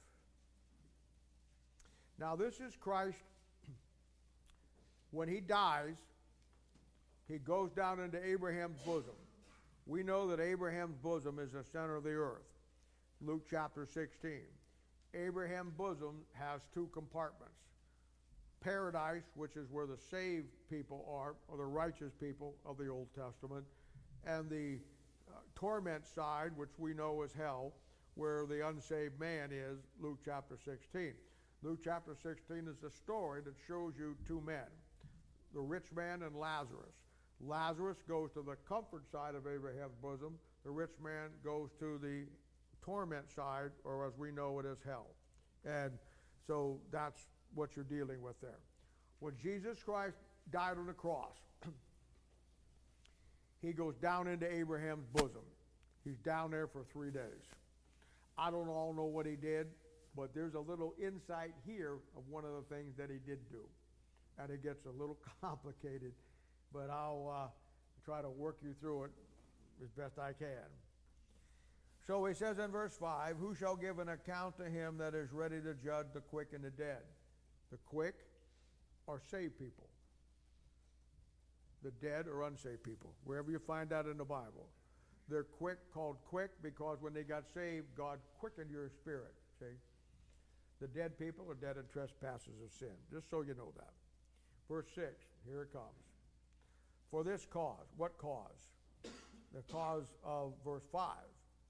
Now this is Christ. When he dies, he goes down into Abraham's bosom. We know that Abraham's bosom is the center of the earth. Luke chapter sixteen. Abraham's bosom has two compartments. Paradise, which is where the saved people are, or the righteous people of the Old Testament, and the uh, torment side, which we know is hell, where the unsaved man is, Luke chapter sixteen. Luke chapter sixteen is a story that shows you two men, the rich man and Lazarus. Lazarus goes to the comfort side of Abraham's bosom. The rich man goes to the torment side, or as we know it as hell. And so that's what you're dealing with there. When Jesus Christ died on the cross, he goes down into Abraham's bosom. He's down there for three days. I don't all know what he did, but there's a little insight here of one of the things that he did do. And it gets a little complicated, but I'll uh, try to work you through it as best I can. So he says in verse five, who shall give an account to him that is ready to judge the quick and the dead? The quick are saved people. The dead are unsaved people. Wherever you find that in the Bible. They're quick, called quick, because when they got saved, God quickened your spirit. See? The dead people are dead in trespasses of sin. Just so you know that. Verse six, here it comes. For this cause, what cause? The cause of verse five.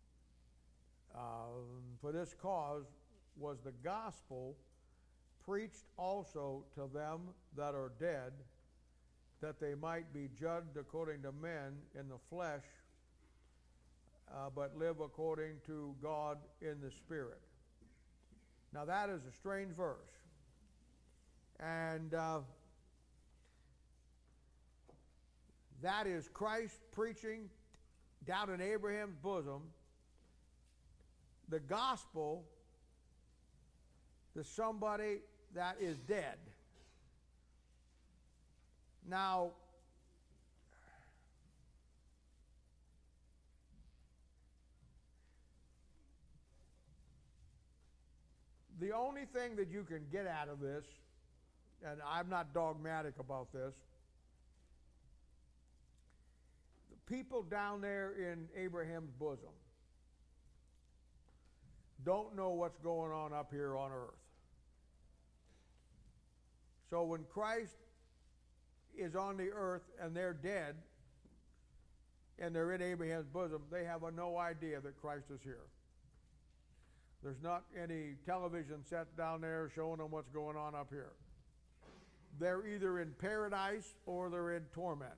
Um, for this cause was the gospel preached also to them that are dead, that they might be judged according to men in the flesh, uh, but live according to God in the Spirit. Now that is a strange verse. And uh, that is Christ preaching down in Abraham's bosom the gospel to somebody that is dead. Now, the only thing that you can get out of this, and I'm not dogmatic about this, the people down there in Abraham's bosom don't know what's going on up here on earth. So when Christ is on the earth and they're dead and they're in Abraham's bosom, they have a no idea that Christ is here. There's not any television set down there showing them what's going on up here. They're either in paradise or they're in torment.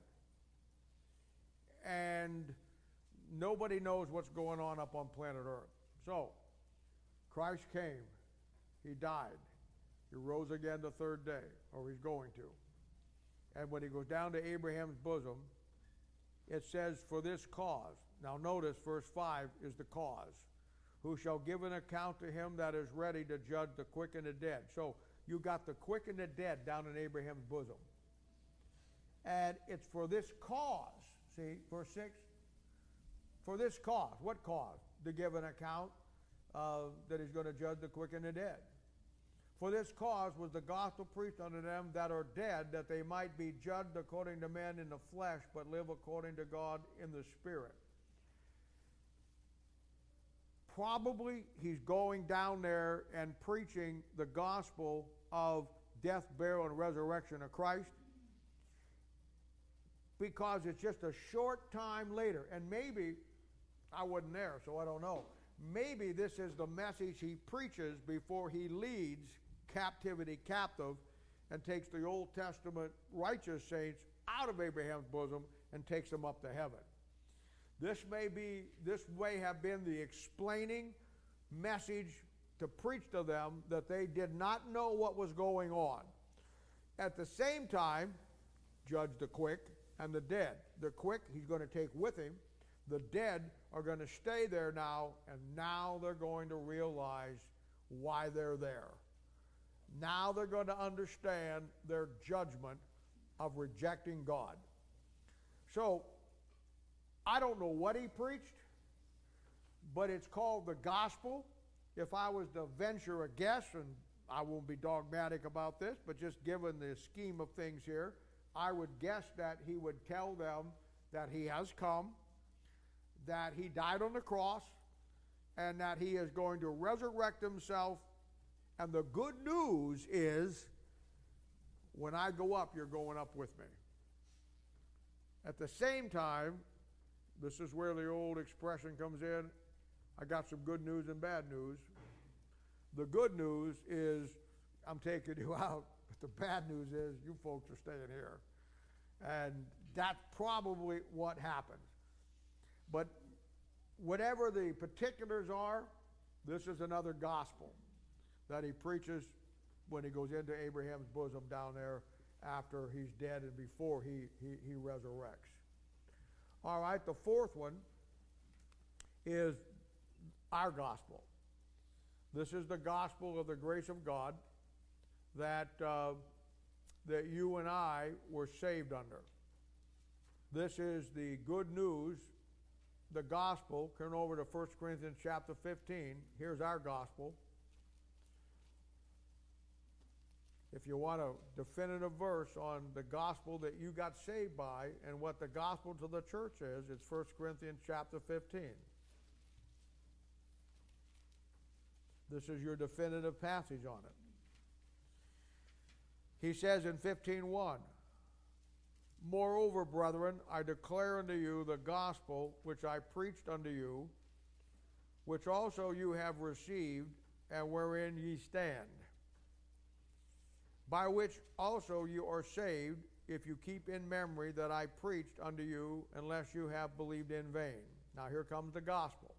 And nobody knows what's going on up on planet Earth. So, Christ came. He died. He rose again the third day, or he's going to. And when he goes down to Abraham's bosom, it says, for this cause. Now notice, verse five is the cause. Who shall give an account to him that is ready to judge the quick and the dead. So you got the quick and the dead down in Abraham's bosom. And it's for this cause. See, verse six? For this cause. What cause? To give an account uh, that he's going to judge the quick and the dead. For this cause was the gospel preached unto them that are dead, that they might be judged according to men in the flesh, but live according to God in the Spirit. Probably he's going down there and preaching the gospel of death, burial, and resurrection of Christ, because it's just a short time later. And maybe, I wasn't there, so I don't know. Maybe this is the message he preaches before he leads captivity captive and takes the Old Testament righteous saints out of Abraham's bosom and takes them up to heaven. This may be, this may have been the explaining message to preach to them that they did not know what was going on. At the same time, judge the quick and the dead. The quick he's going to take with him. The dead are going to stay there now, and now they're going to realize why they're there. Now they're going to understand their judgment of rejecting God. So, I don't know what he preached, but it's called the gospel. If I was to venture a guess, and I won't be dogmatic about this, but just given the scheme of things here, I would guess that he would tell them that he has come, that he died on the cross, and that he is going to resurrect himself. And the good news is, when I go up, you're going up with me. At the same time, this is where the old expression comes in, I got some good news and bad news. The good news is, I'm taking you out, but the bad news is, you folks are staying here. And that's probably what happens. But whatever the particulars are, this is another gospel that he preaches when he goes into Abraham's bosom down there after he's dead and before he, he, he resurrects. All right, the fourth one is our gospel. This is the gospel of the grace of God that, uh, that you and I were saved under. This is the good news, the gospel. Turn over to First Corinthians chapter fifteen. Here's our gospel. If you want a definitive verse on the gospel that you got saved by and what the gospel to the church is, it's First Corinthians chapter fifteen. This is your definitive passage on it. He says in fifteen one, moreover, brethren, I declare unto you the gospel which I preached unto you, which also you have received, and wherein ye stand, by which also you are saved, if you keep in memory that I preached unto you, unless you have believed in vain. Now here comes the gospel.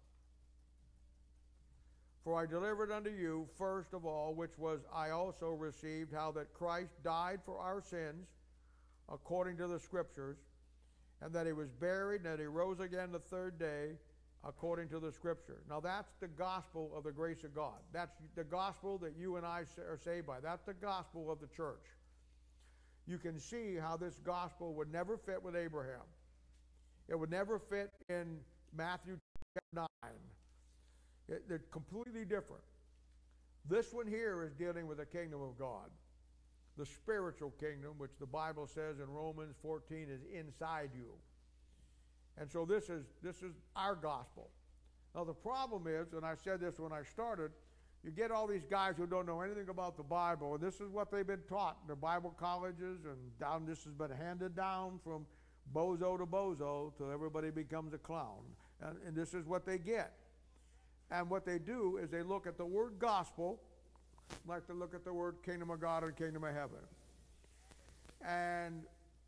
For I delivered unto you first of all, which was I also received, how that Christ died for our sins, according to the Scriptures, and that he was buried, and that he rose again the third day, according to the Scripture. Now that's the gospel of the grace of God. That's the gospel that you and I are saved by. That's the gospel of the church. You can see how this gospel would never fit with Abraham. It would never fit in Matthew nine. It, they're completely different. This one here is dealing with the kingdom of God, the spiritual kingdom, which the Bible says in Romans fourteen is inside you. And so this is, this is our gospel. Now the problem is, and I said this when I started, you get all these guys who don't know anything about the Bible, and this is what they've been taught in their Bible colleges, and down this has been handed down from bozo to bozo till everybody becomes a clown. And, and this is what they get. And what they do is they look at the word gospel like they look at the word kingdom of God and kingdom of heaven. And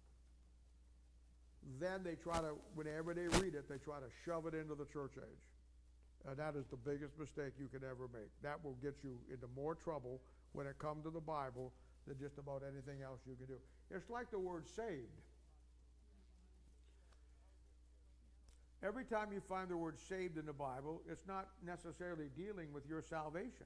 then they try to, whenever they read it, they try to shove it into the church age. And that is the biggest mistake you could ever make. That will get you into more trouble when it comes to the Bible than just about anything else you can do. It's like the word saved. Every time you find the word saved in the Bible, it's not necessarily dealing with your salvation.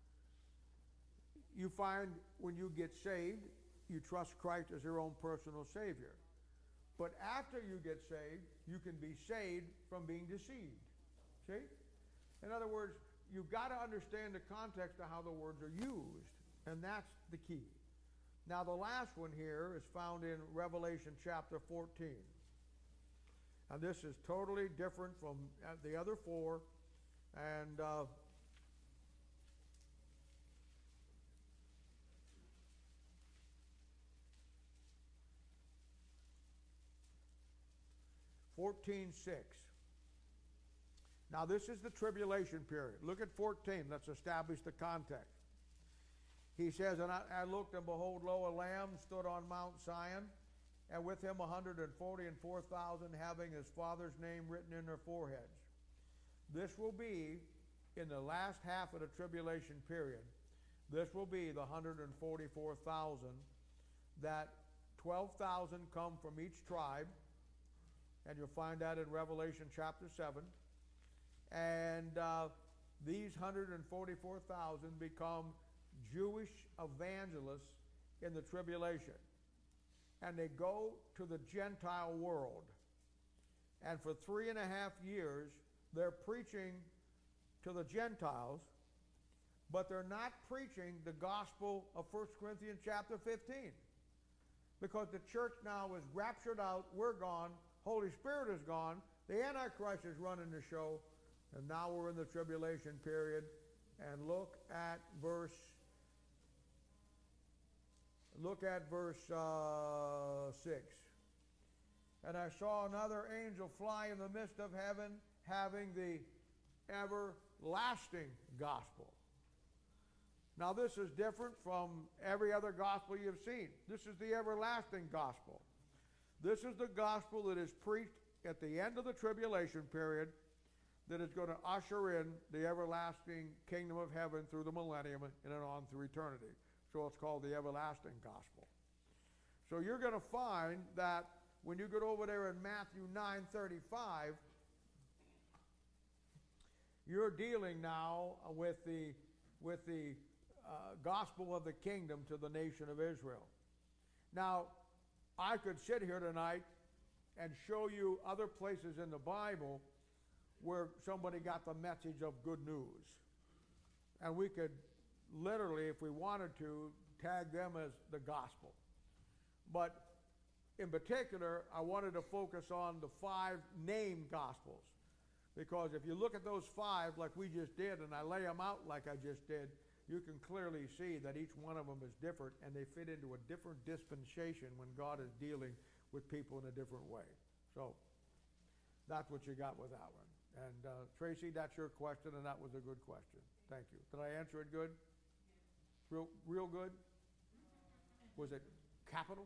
You find when you get saved, you trust Christ as your own personal Savior. But after you get saved, you can be saved from being deceived. See? In other words, you've got to understand the context of how the words are used, and that's the key. Now, the last one here is found in Revelation chapter fourteen. And this is totally different from the other four. And uh, fourteen six. Now this is the tribulation period. Look at fourteen. Let's establish the context. He says, and I, I looked, and behold, lo, a lamb stood on Mount Zion, and with him one hundred forty and four thousand having his Father's name written in their foreheads. This will be in the last half of the tribulation period. This will be the one hundred forty-four thousand, that twelve thousand come from each tribe, and you'll find that in Revelation chapter seven. And uh, these one hundred forty-four thousand become Jewish evangelists in the tribulation. And they go to the Gentile world. And for three and a half years, they're preaching to the Gentiles, but they're not preaching the gospel of First Corinthians chapter fifteen. Because the church now is raptured out, we're gone, Holy Spirit is gone, the Antichrist is running the show, and now we're in the tribulation period. And look at verse, look at verse uh, six. And I saw another angel fly in the midst of heaven, having the everlasting gospel. Now this is different from every other gospel you've seen. This is the everlasting gospel. This is the gospel that is preached at the end of the tribulation period, that is going to usher in the everlasting kingdom of heaven through the millennium and then on through eternity. So it's called the everlasting gospel. So you're going to find that when you get over there in Matthew nine thirty-five, you're dealing now with the, with the uh, gospel of the kingdom to the nation of Israel. Now, I could sit here tonight and show you other places in the Bible where somebody got the message of good news. And we could literally, if we wanted to, tag them as the gospel. But in particular, I wanted to focus on the five named gospels. Because if you look at those five like we just did, and I lay them out like I just did, you can clearly see that each one of them is different, and they fit into a different dispensation when God is dealing with people in a different way. So that's what you got with that one. And uh, Tracy, that's your question, and that was a good question. Thank you. Did I answer it good? Real, real good? Was it capital?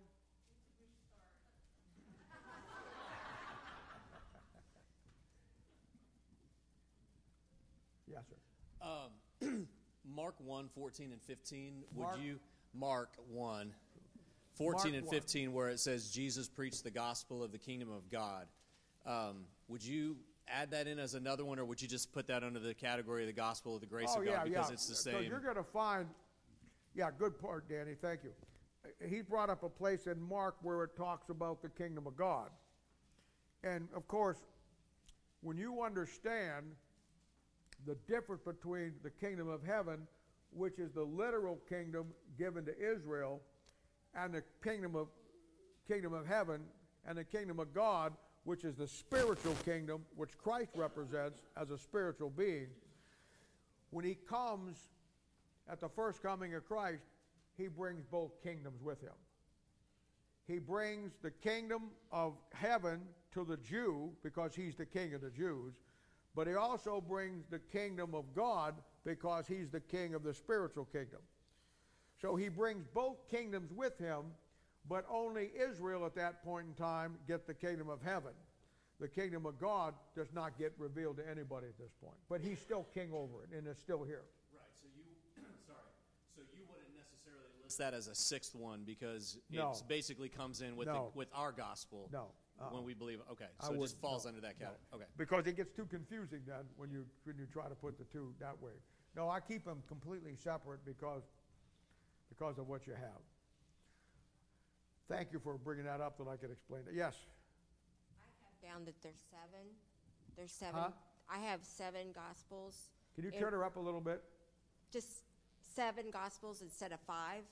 Yes, sir. Um, Mark one, fourteen and fifteen. Would Mark, you Mark one, fourteen Mark and fifteen, where it says Jesus preached the gospel of the kingdom of God? Um, would you add that in as another one, or would you just put that under the category of the gospel of the grace oh, of God yeah, because yeah. it's the So same? you're going to find, yeah, good part, Danny. Thank you. He brought up a place in Mark where it talks about the kingdom of God. And, of course, when you understand the difference between the kingdom of heaven, which is the literal kingdom given to Israel, and the kingdom of kingdom of heaven, and the kingdom of God, which is the spiritual kingdom, which Christ represents as a spiritual being. When he comes at the first coming of Christ, he brings both kingdoms with him. He brings the kingdom of heaven to the Jew because he's the king of the Jews, but he also brings the kingdom of God because he's the king of the spiritual kingdom. So he brings both kingdoms with him, but only Israel at that point in time get the kingdom of heaven. The kingdom of God does not get revealed to anybody at this point, but he's still king over it, and it's still here. Right. So you, sorry. So you wouldn't necessarily list that as a sixth one because No. it basically comes in with No. the, with our gospel. No. Uh-uh. When we believe. Okay. I So it just wouldn't- falls no, under that category. no. Okay. Because it gets too confusing then when you when you try to put the two that way. No, I keep them completely separate because because of what you have. Thank you for bringing that up that I could explain it. Yes. I have down that there's seven. There's seven. Huh? I have seven gospels. Can you And turn her up a little bit? Just seven gospels instead of five.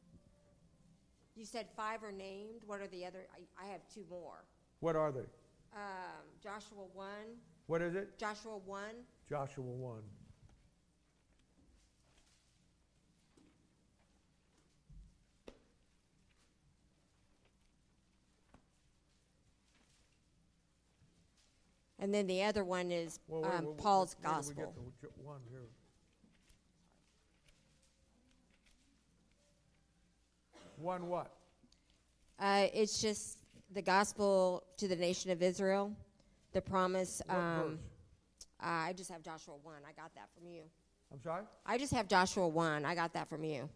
You said five are named. What are the other? I, I have two more. What are they? Um, Joshua one. What is it? Joshua one. Joshua one. And then the other one is Well, wait, um, wait, wait, Paul's wait till gospel. we get to one here. One what? Uh, it's just the gospel to the nation of Israel, the promise. What Um, verse? I just have Joshua one. I got that from you. I'm sorry? I just have Joshua one. I got that from you.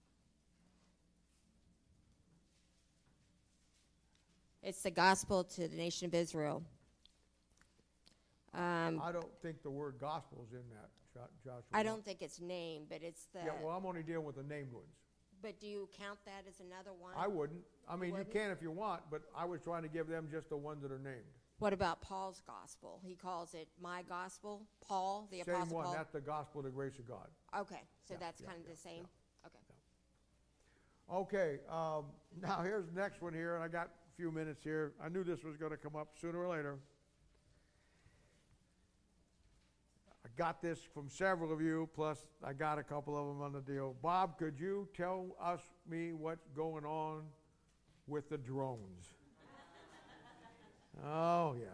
It's the gospel to the nation of Israel. Um, I don't think the word gospel is in that, Jo- Joshua. I don't think it's named, but it's the. Yeah, well, I'm only dealing with the named ones. But do you count that as another one? I wouldn't. I mean, you wouldn't? can if you want, but I was trying to give them just the ones that are named. What about Paul's gospel? He calls it my gospel. Paul, the Same apostle one. Paul. That's the gospel of the grace of God. Okay, so Yeah, that's yeah, kind of yeah, the same. yeah. Okay. Okay, um, now here's the next one here, and I got a few minutes here. I knew this was going to come up sooner or later. I got this from several of you, plus I got a couple of them on the deal. Bob, could you tell us, me, what's going on with the drones? Oh, yes.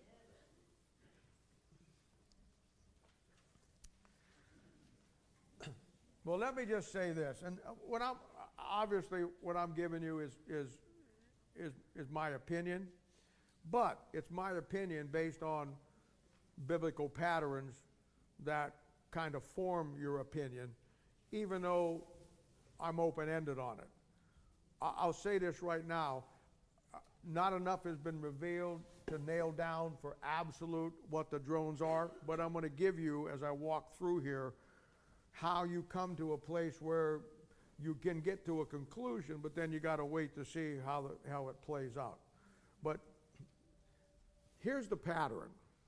Well, let me just say this, and what I'm obviously what I'm giving you is is is is my opinion, but it's my opinion based on biblical patterns that kind of form your opinion, even though I'm open-ended on it. I- I'll say this right now: not enough has been revealed to nail down for absolute what the drones are, but I'm going to give you, as I walk through here, how you come to a place where you can get to a conclusion, but then you got to wait to see how the, how it plays out. But here's the pattern.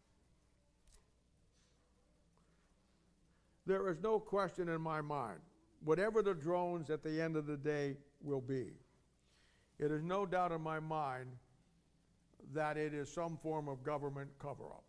There is no question in my mind, whatever the drones at the end of the day will be, it is no doubt in my mind that it is some form of government cover-up.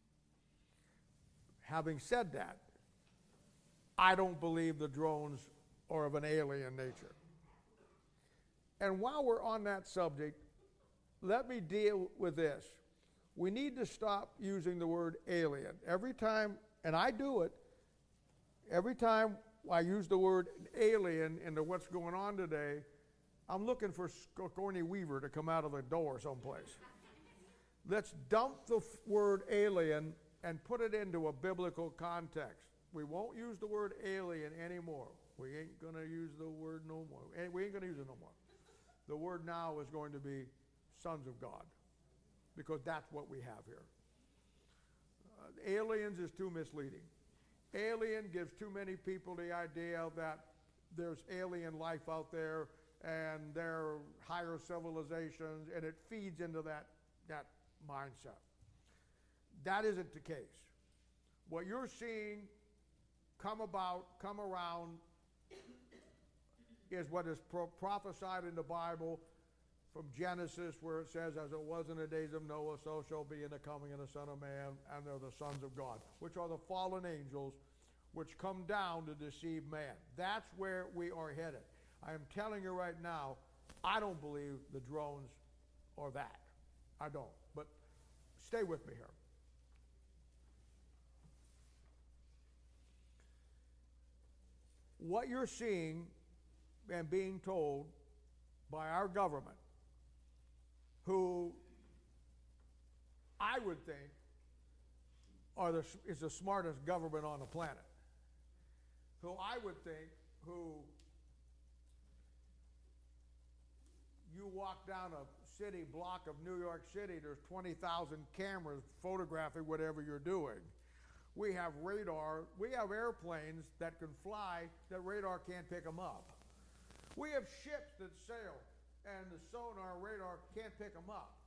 Having said that, I don't believe the drones are of an alien nature. And while we're on that subject, let me deal with this. We need to stop using the word alien. Every time, and I do it, every time I use the word alien into what's going on today, I'm looking for Sigourney Weaver to come out of the door someplace. Let's dump the f- word alien and put it into a biblical context. We won't use the word alien anymore. We ain't going to use the word no more. And we ain't going to use it no more. The word now is going to be sons of God, because that's what we have here. Uh, aliens is too misleading. Alien gives too many people the idea that there's alien life out there and there are higher civilizations, and it feeds into that, that mindset. That isn't the case. What you're seeing come about, come around, is what is pro- prophesied in the Bible from Genesis, where it says, as it was in the days of Noah, so shall be in the coming of the Son of Man, and they're the sons of God, which are the fallen angels, which come down to deceive man. That's where we are headed. I am telling you right now, I don't believe the drones are that. I don't. But stay with me here. What you're seeing and being told by our government, who I would think are the, is the smartest government on the planet, who I would think who you walk down a city block of New York City, there's twenty thousand cameras photographing whatever you're doing. We have radar, we have airplanes that can fly that radar can't pick them up. We have ships that sail and the sonar radar can't pick them up.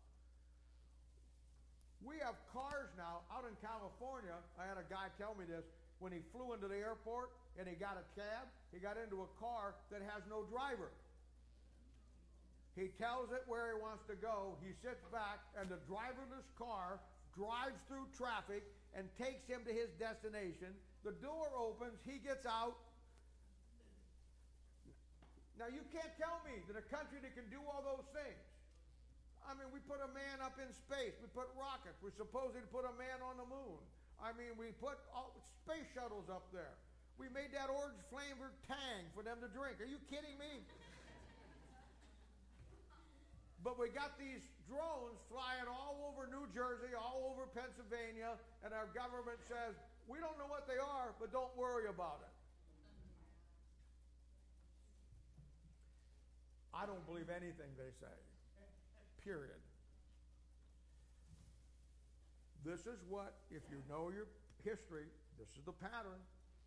We have cars now out in California. I had a guy tell me this when he flew into the airport and he got a cab, he got into a car that has no driver. He tells it where he wants to go, he sits back, and the driverless car drives through traffic and takes him to his destination. The door opens, he gets out. Now you can't tell me that a country that can do all those things. I mean, we put a man up in space, we put rockets, we're supposed to put a man on the moon. I mean, we put all, space shuttles up there. We made that orange flavored Tang for them to drink. Are you kidding me? But we got these drones flying all over New Jersey, all over Pennsylvania, and our government says, we don't know what they are, but don't worry about it. I don't believe anything they say. Period. This is what, if you know your history, this is the pattern.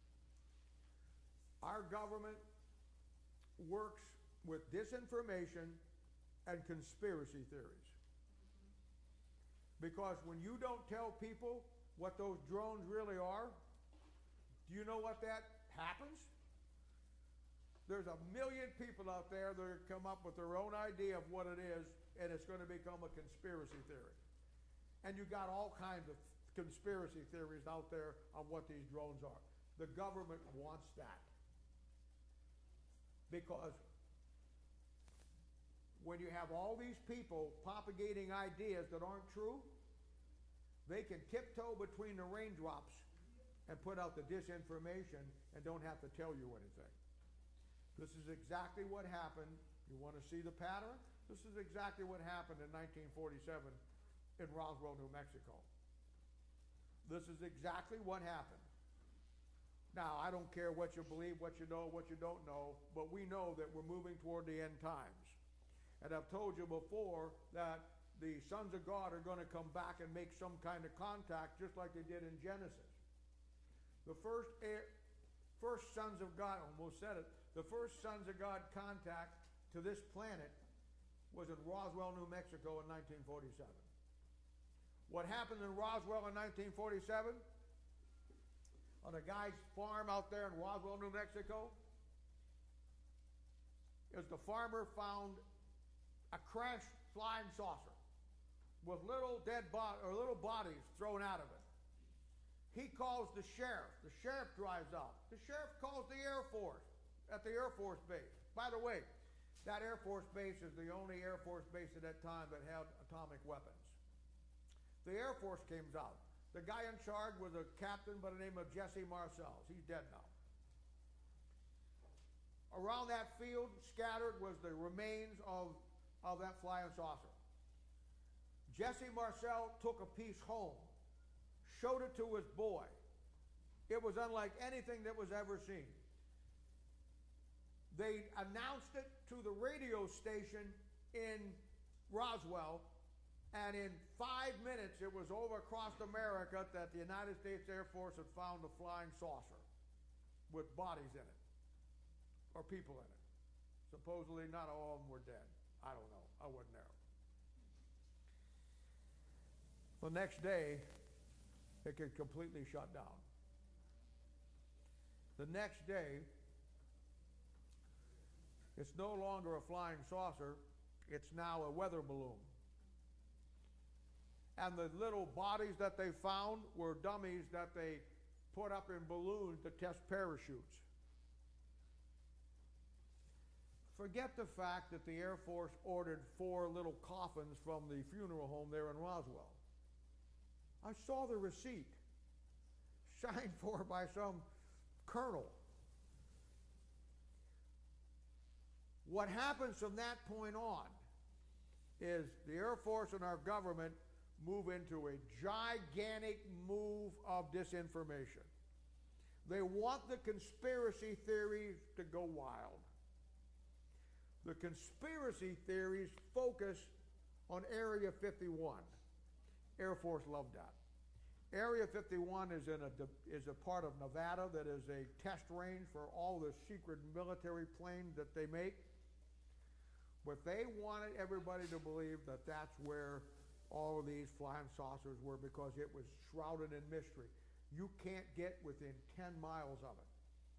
Our government works with disinformation and conspiracy theories. Because when you don't tell people what those drones really are, do you know what that happens? There's a million people out there that are come up with their own idea of what it is, and it's going to become a conspiracy theory. And you got all kinds of conspiracy theories out there on what these drones are. The government wants that. Because when you have all these people propagating ideas that aren't true, they can tiptoe between the raindrops and put out the disinformation and don't have to tell you anything. This is exactly what happened. You want to see the pattern? This is exactly what happened in nineteen forty-seven in Roswell, New Mexico. This is exactly what happened. Now, I don't care what you believe, what you know, what you don't know, but we know that we're moving toward the end times. And I've told you before that the sons of God are going to come back and make some kind of contact just like they did in Genesis. The first, air, first sons of God, I almost said it, the first sons of God contact to this planet was in Roswell, New Mexico in nineteen forty-seven. What happened in Roswell in nineteen forty-seven? On a guy's farm out there in Roswell, New Mexico, is the farmer found a crashed flying saucer with little dead body or little bodies thrown out of it. He calls the sheriff. The sheriff drives out. The sheriff calls the Air Force at the Air Force base. By the way, that Air Force base is the only Air Force base at that time that had atomic weapons. The Air Force comes out. The guy in charge was a captain by the name of Jesse Marcells. He's dead now. Around that field, scattered, was the remains of, of that flying saucer. Jesse Marcel took a piece home, showed it to his boy. It was unlike anything that was ever seen. They announced it to the radio station in Roswell, and in five minutes it was over across America that the United States Air Force had found a flying saucer with bodies in it, or people in it. Supposedly not all of them were dead. I don't know. I wasn't there. The next day, it could completely shut down. The next day, it's no longer a flying saucer, it's now a weather balloon. And the little bodies that they found were dummies that they put up in balloons to test parachutes. Forget the fact that the Air Force ordered four little coffins from the funeral home there in Roswell. I saw the receipt signed for by some colonel. What happens from that point on is the Air Force and our government move into a gigantic move of disinformation. They want the conspiracy theories to go wild. The conspiracy theories focus on Area fifty-one. Air Force loved that. Area fifty-one is in a is a part of Nevada that is a test range for all the secret military planes that they make. But they wanted everybody to believe that that's where all of these flying saucers were, because it was shrouded in mystery. You can't get within ten miles of it.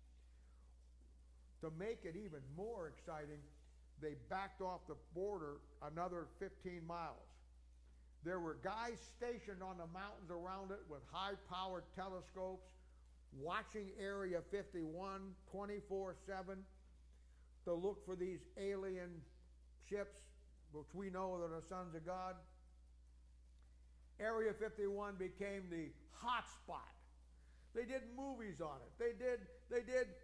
To make it even more exciting, they backed off the border another fifteen miles. There were guys stationed on the mountains around it with high-powered telescopes watching Area fifty-one twenty-four seven to look for these alien ships, which we know are the sons of God. Area fifty-one became the hot spot. They did movies on it. They did, they did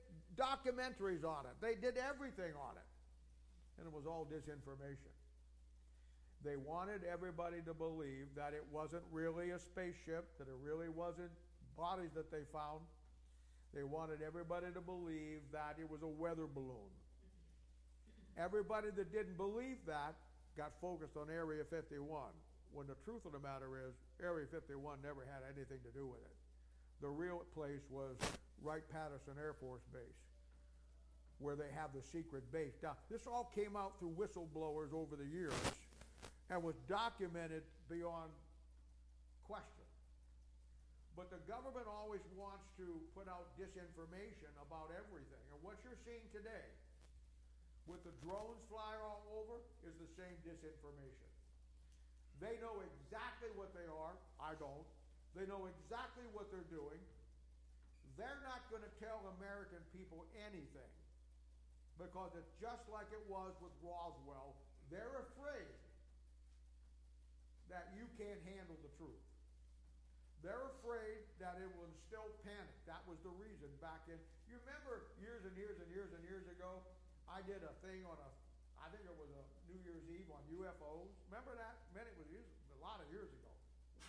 documentaries on it. They did everything on it. And it was all disinformation. They wanted everybody to believe that it wasn't really a spaceship, that it really wasn't bodies that they found. They wanted everybody to believe that it was a weather balloon. Everybody that didn't believe that got focused on Area fifty-one, when the truth of the matter is, Area fifty-one never had anything to do with it. The real place was Wright-Patterson Air Force Base, where they have the secret base. Now, this all came out through whistleblowers over the years and was documented beyond question. But the government always wants to put out disinformation about everything. And what you're seeing today, with the drones flying all over, is the same disinformation. They know exactly what they are. I don't. They know exactly what they're doing. They're not going to tell American people anything, because it's just like it was with Roswell. They're afraid that you can't handle the truth. They're afraid that it will instill panic. That was the reason back in, you remember years and years and years and years ago, I did a thing on a, I think it was a New Year's Eve on U F Os. Remember that? Man, it was years, a lot of years ago.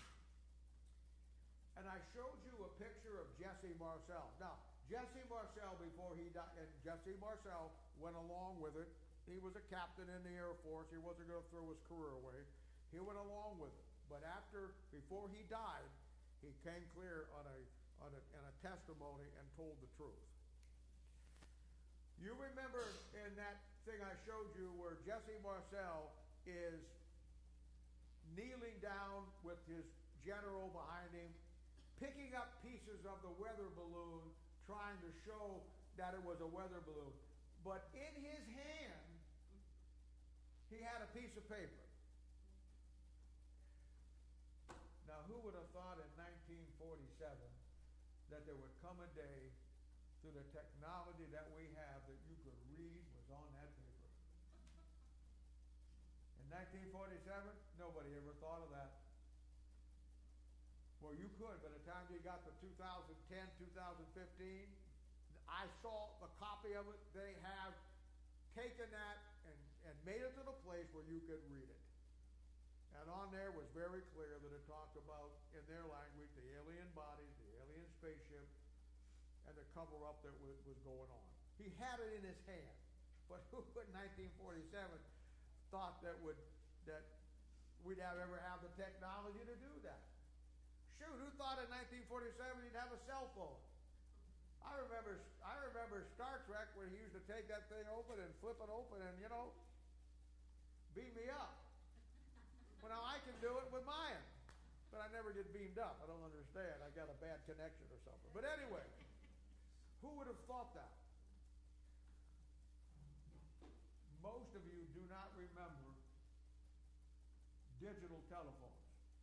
And I showed you a picture of Jesse Marcel. Now, Jesse Marcel, before he died, and Jesse Marcel went along with it. He was a captain in the Air Force. He wasn't going to throw his career away. He went along with it. But after, before he died, he came clear on a, on a, in a testimony and told the truth. You remember in that thing I showed you where Jesse Marcel is kneeling down with his general behind him, picking up pieces of the weather balloon, trying to show that it was a weather balloon. But in his hand, he had a piece of paper. Now, who would have thought in nineteen forty-seven that there would come a day through the technology that we have that you could read was on that paper? In nineteen forty-seven, nobody ever thought of that. Well, you could. By the time you got to two thousand ten, two thousand fifteen, I saw the copy of it. They have taken that and, and made it to the place where you could read it. And on there was very clear that it talked about, in their language, the alien bodies, the alien spaceship, and the cover-up that was, was going on. He had it in his hand. But who in nineteen forty-seven thought that would that we'd have, ever have the technology to do that? Shoot, who thought in nineteen forty-seven you'd have a cell phone? I remember, I remember Star Trek, where he used to take that thing open and flip it open and, you know, beam me up. Well, now I can do it with mine, but I never get beamed up. I don't understand. I got a bad connection or something. But anyway, who would have thought that? Most of you do not remember digital telephones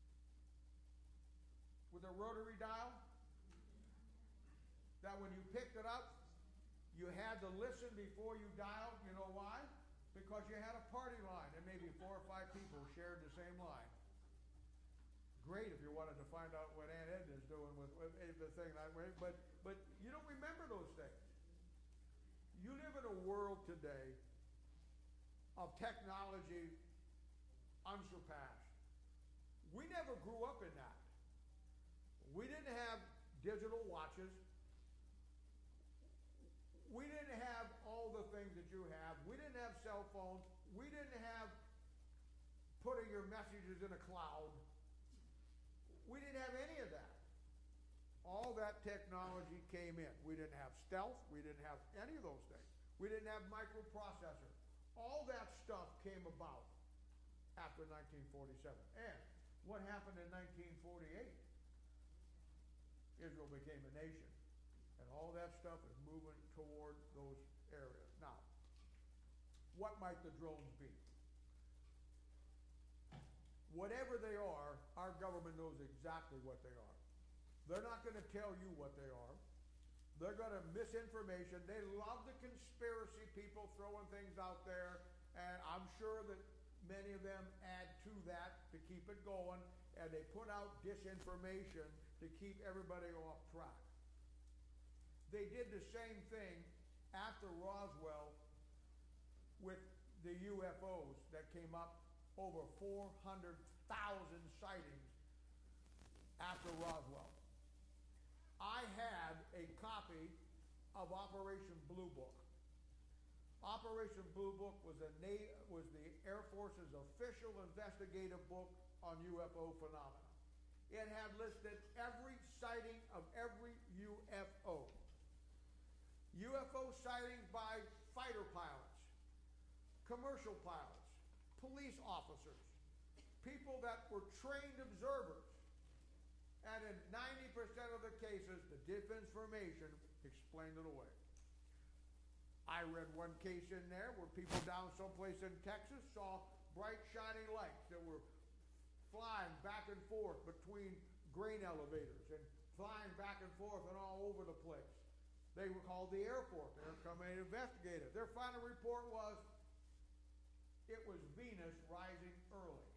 with a rotary dial, that when you picked it up, you had to listen before you dialed. You know why? Because you had a party line, and maybe four or five people shared the same line. Great if you wanted to find out what Aunt Edna's doing with, with the thing that way, but, but you don't remember those things. You live in a world today of technology unsurpassed. We never grew up in that. We didn't have digital watches. We didn't have all the things that you have. We didn't have cell phones. We didn't have putting your messages in a cloud. We didn't have any of that. All that technology came in. We didn't have stealth. We didn't have any of those things. We didn't have microprocessors. All that stuff came about after nineteen forty-seven. And what happened in nineteen forty-eight? Israel became a nation. And all that stuff is moving toward those areas. Now, what might the drones be? Whatever they are, our government knows exactly what they are. They're not going to tell you what they are. They're going to misinformation. They love the conspiracy people throwing things out there, and I'm sure that many of them add to that to keep it going, and they put out disinformation to keep everybody off track. They did the same thing after Roswell with the U F Os that came up over four hundred thousand sightings after Roswell. I had a copy of Operation Blue Book. Operation Blue Book was, a Na- was the Air Force's official investigative book on U F O phenomena. It had listed every sighting of every U F O. U F O sightings by fighter pilots, commercial pilots, police officers, people that were trained observers. And in ninety percent of the cases, the disinformation explained it away. I read one case in there where people down someplace in Texas saw bright shining lights that were flying back and forth between grain elevators and flying back and forth and all over the place. They were called the Air Force. They were coming to investigate it. Their final report was it was Venus rising early.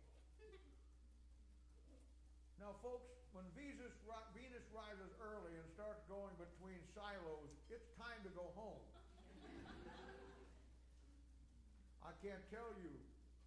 Now, folks, when Venus, Venus rises early and starts going between silos, it's time to go home. I can't tell you.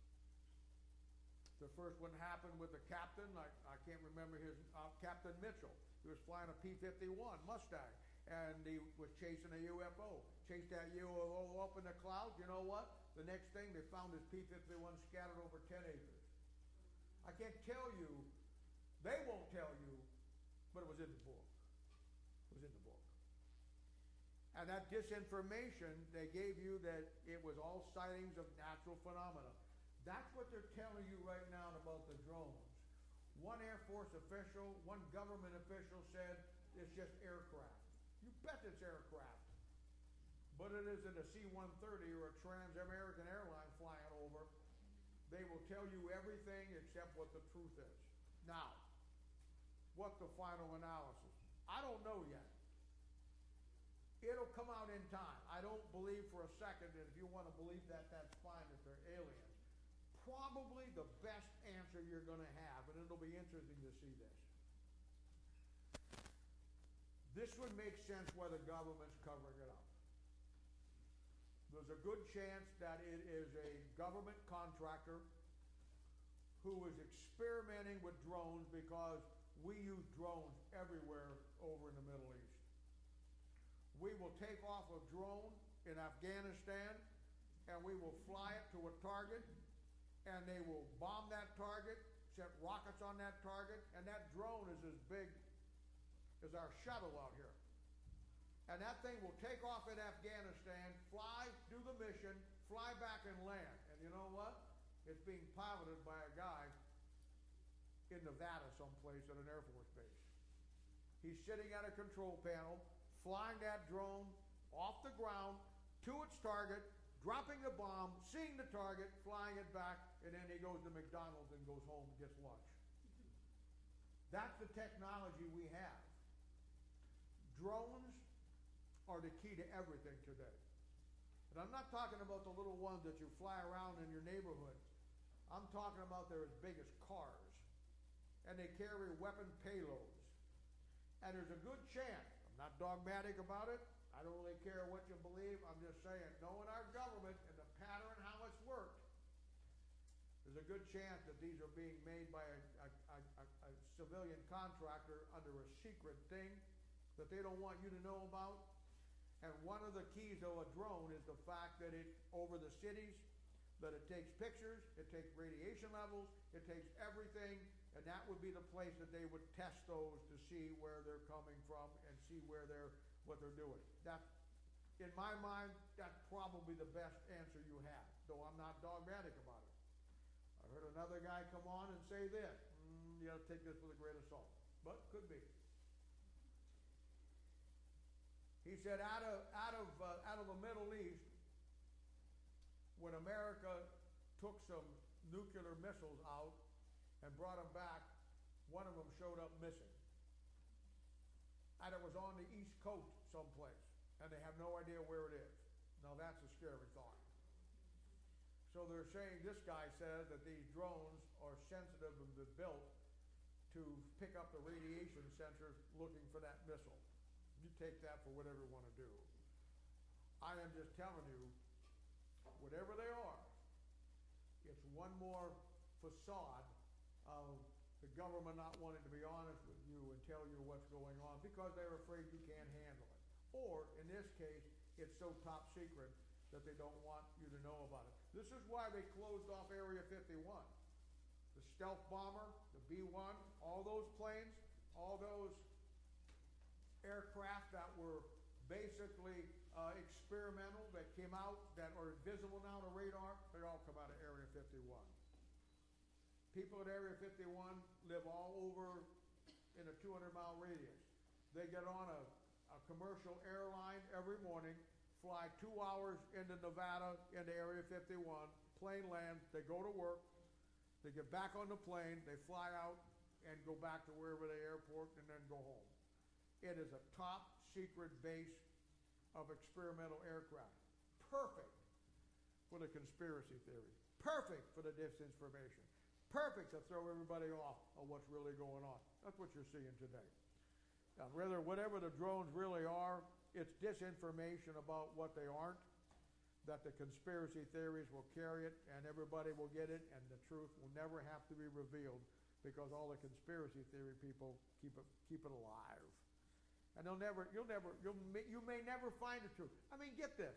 The first one happened with the captain. I, I can't remember his, uh, Captain Mitchell. He was flying a P fifty-one Mustang, and he was chasing a U F O. Chased that U F O up in the clouds. You know what? The next thing, they found his P fifty-one scattered over ten acres. I can't tell you. They won't tell you, but it was in the book. It was in the book. And that disinformation they gave you that it was all sightings of natural phenomena. That's what they're telling you right now about the drones. One Air Force official, one government official said it's just aircraft. You bet it's aircraft. But it isn't a C one thirty or a Trans-American airline flying over. They will tell you everything except what the truth is. Now, what the final analysis? I don't know yet. It'll come out in time. I don't believe for a second that if you want to believe that, that's fine if they're aliens. Probably the best answer you're going to have, and it'll be interesting to see this. This would make sense why the government's covering it up. There's a good chance that it is a government contractor who is experimenting with drones because we use drones everywhere over in the Middle East. We will take off a drone in Afghanistan and we will fly it to a target and they will bomb that target, set rockets on that target, and that drone is as big as our shuttle out here. And that thing will take off in Afghanistan, fly, do the mission, fly back and land. And you know what? It's being piloted by a guy in Nevada someplace at an Air Force base. He's sitting at a control panel, flying that drone off the ground to its target, dropping the bomb, seeing the target, flying it back, and then he goes to McDonald's and goes home and gets lunch. That's the technology we have. Drones are the key to everything today. And I'm not talking about the little ones that you fly around in your neighborhood. I'm talking about they're as big as cars. And they carry weapon payloads. And there's a good chance, I'm not dogmatic about it, I don't really care what you believe, I'm just saying, knowing our government and the pattern how it's worked, there's a good chance that these are being made by a, a, a, a civilian contractor under a secret thing that they don't want you to know about. And one of the keys of a drone is the fact that it, over the cities, that it takes pictures, it takes radiation levels, it takes everything, and that would be the place that they would test those to see where they're coming from and see where they're, what they're doing. That, in my mind, that's probably the best answer you have, though I'm not dogmatic about it. I heard another guy come on and say this. Mm, you got to take this with a grain of salt, but could be. He said, out of out of uh, out of the Middle East, when America took some nuclear missiles out and brought them back, one of them showed up missing, and it was on the East Coast someplace, and they have no idea where it is. Now that's a scary thought. So they're saying, this guy says that these drones are sensitive and been built to pick up the radiation sensors looking for that missile. You take that for whatever you want to do. I am just telling you, whatever they are, it's one more facade of the government not wanting to be honest with you and tell you what's going on because they're afraid you can't handle it. Or, in this case, it's so top secret that they don't want you to know about it. This is why they closed off Area fifty-one. The stealth bomber, the B one, all those planes, all those aircraft that were basically uh, experimental, that came out, that are invisible now to radar, they all come out of Area fifty-one. People at Area fifty-one live all over in a two hundred mile radius. They get on a, a commercial airline every morning, fly two hours into Nevada, into Area fifty-one, plane lands, they go to work, they get back on the plane, they fly out and go back to wherever the airport and then go home. It is a top secret base of experimental aircraft. Perfect for the conspiracy theory. Perfect for the disinformation. Perfect to throw everybody off of what's really going on. That's what you're seeing today. Now, whether whatever the drones really are, it's disinformation about what they aren't, that the conspiracy theories will carry it and everybody will get it and the truth will never have to be revealed because all the conspiracy theory people keep it, keep it alive. And they'll never, you'll never, you'll, you may never find the truth. I mean, get this.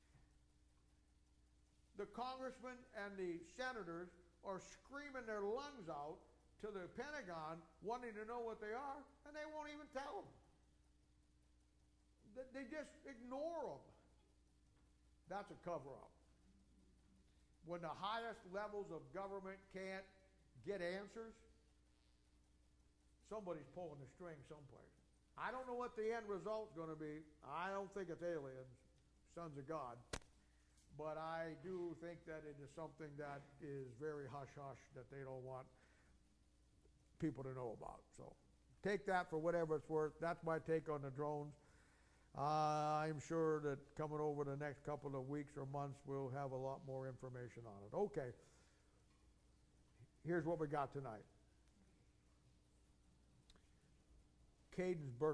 The congressmen and the senators are screaming their lungs out to the Pentagon wanting to know what they are, and they won't even tell them. They just ignore them. That's a cover-up. When the highest levels of government can't get answers, somebody's pulling the string someplace. I don't know what the end result's going to be. I don't think it's aliens, sons of God. But I do think that it is something that is very hush-hush that they don't want people to know about. So take that for whatever it's worth. That's my take on the drones. Uh, I'm sure that coming over the next couple of weeks or months, we'll have a lot more information on it. Okay. Here's what we got tonight. Caden's birthday.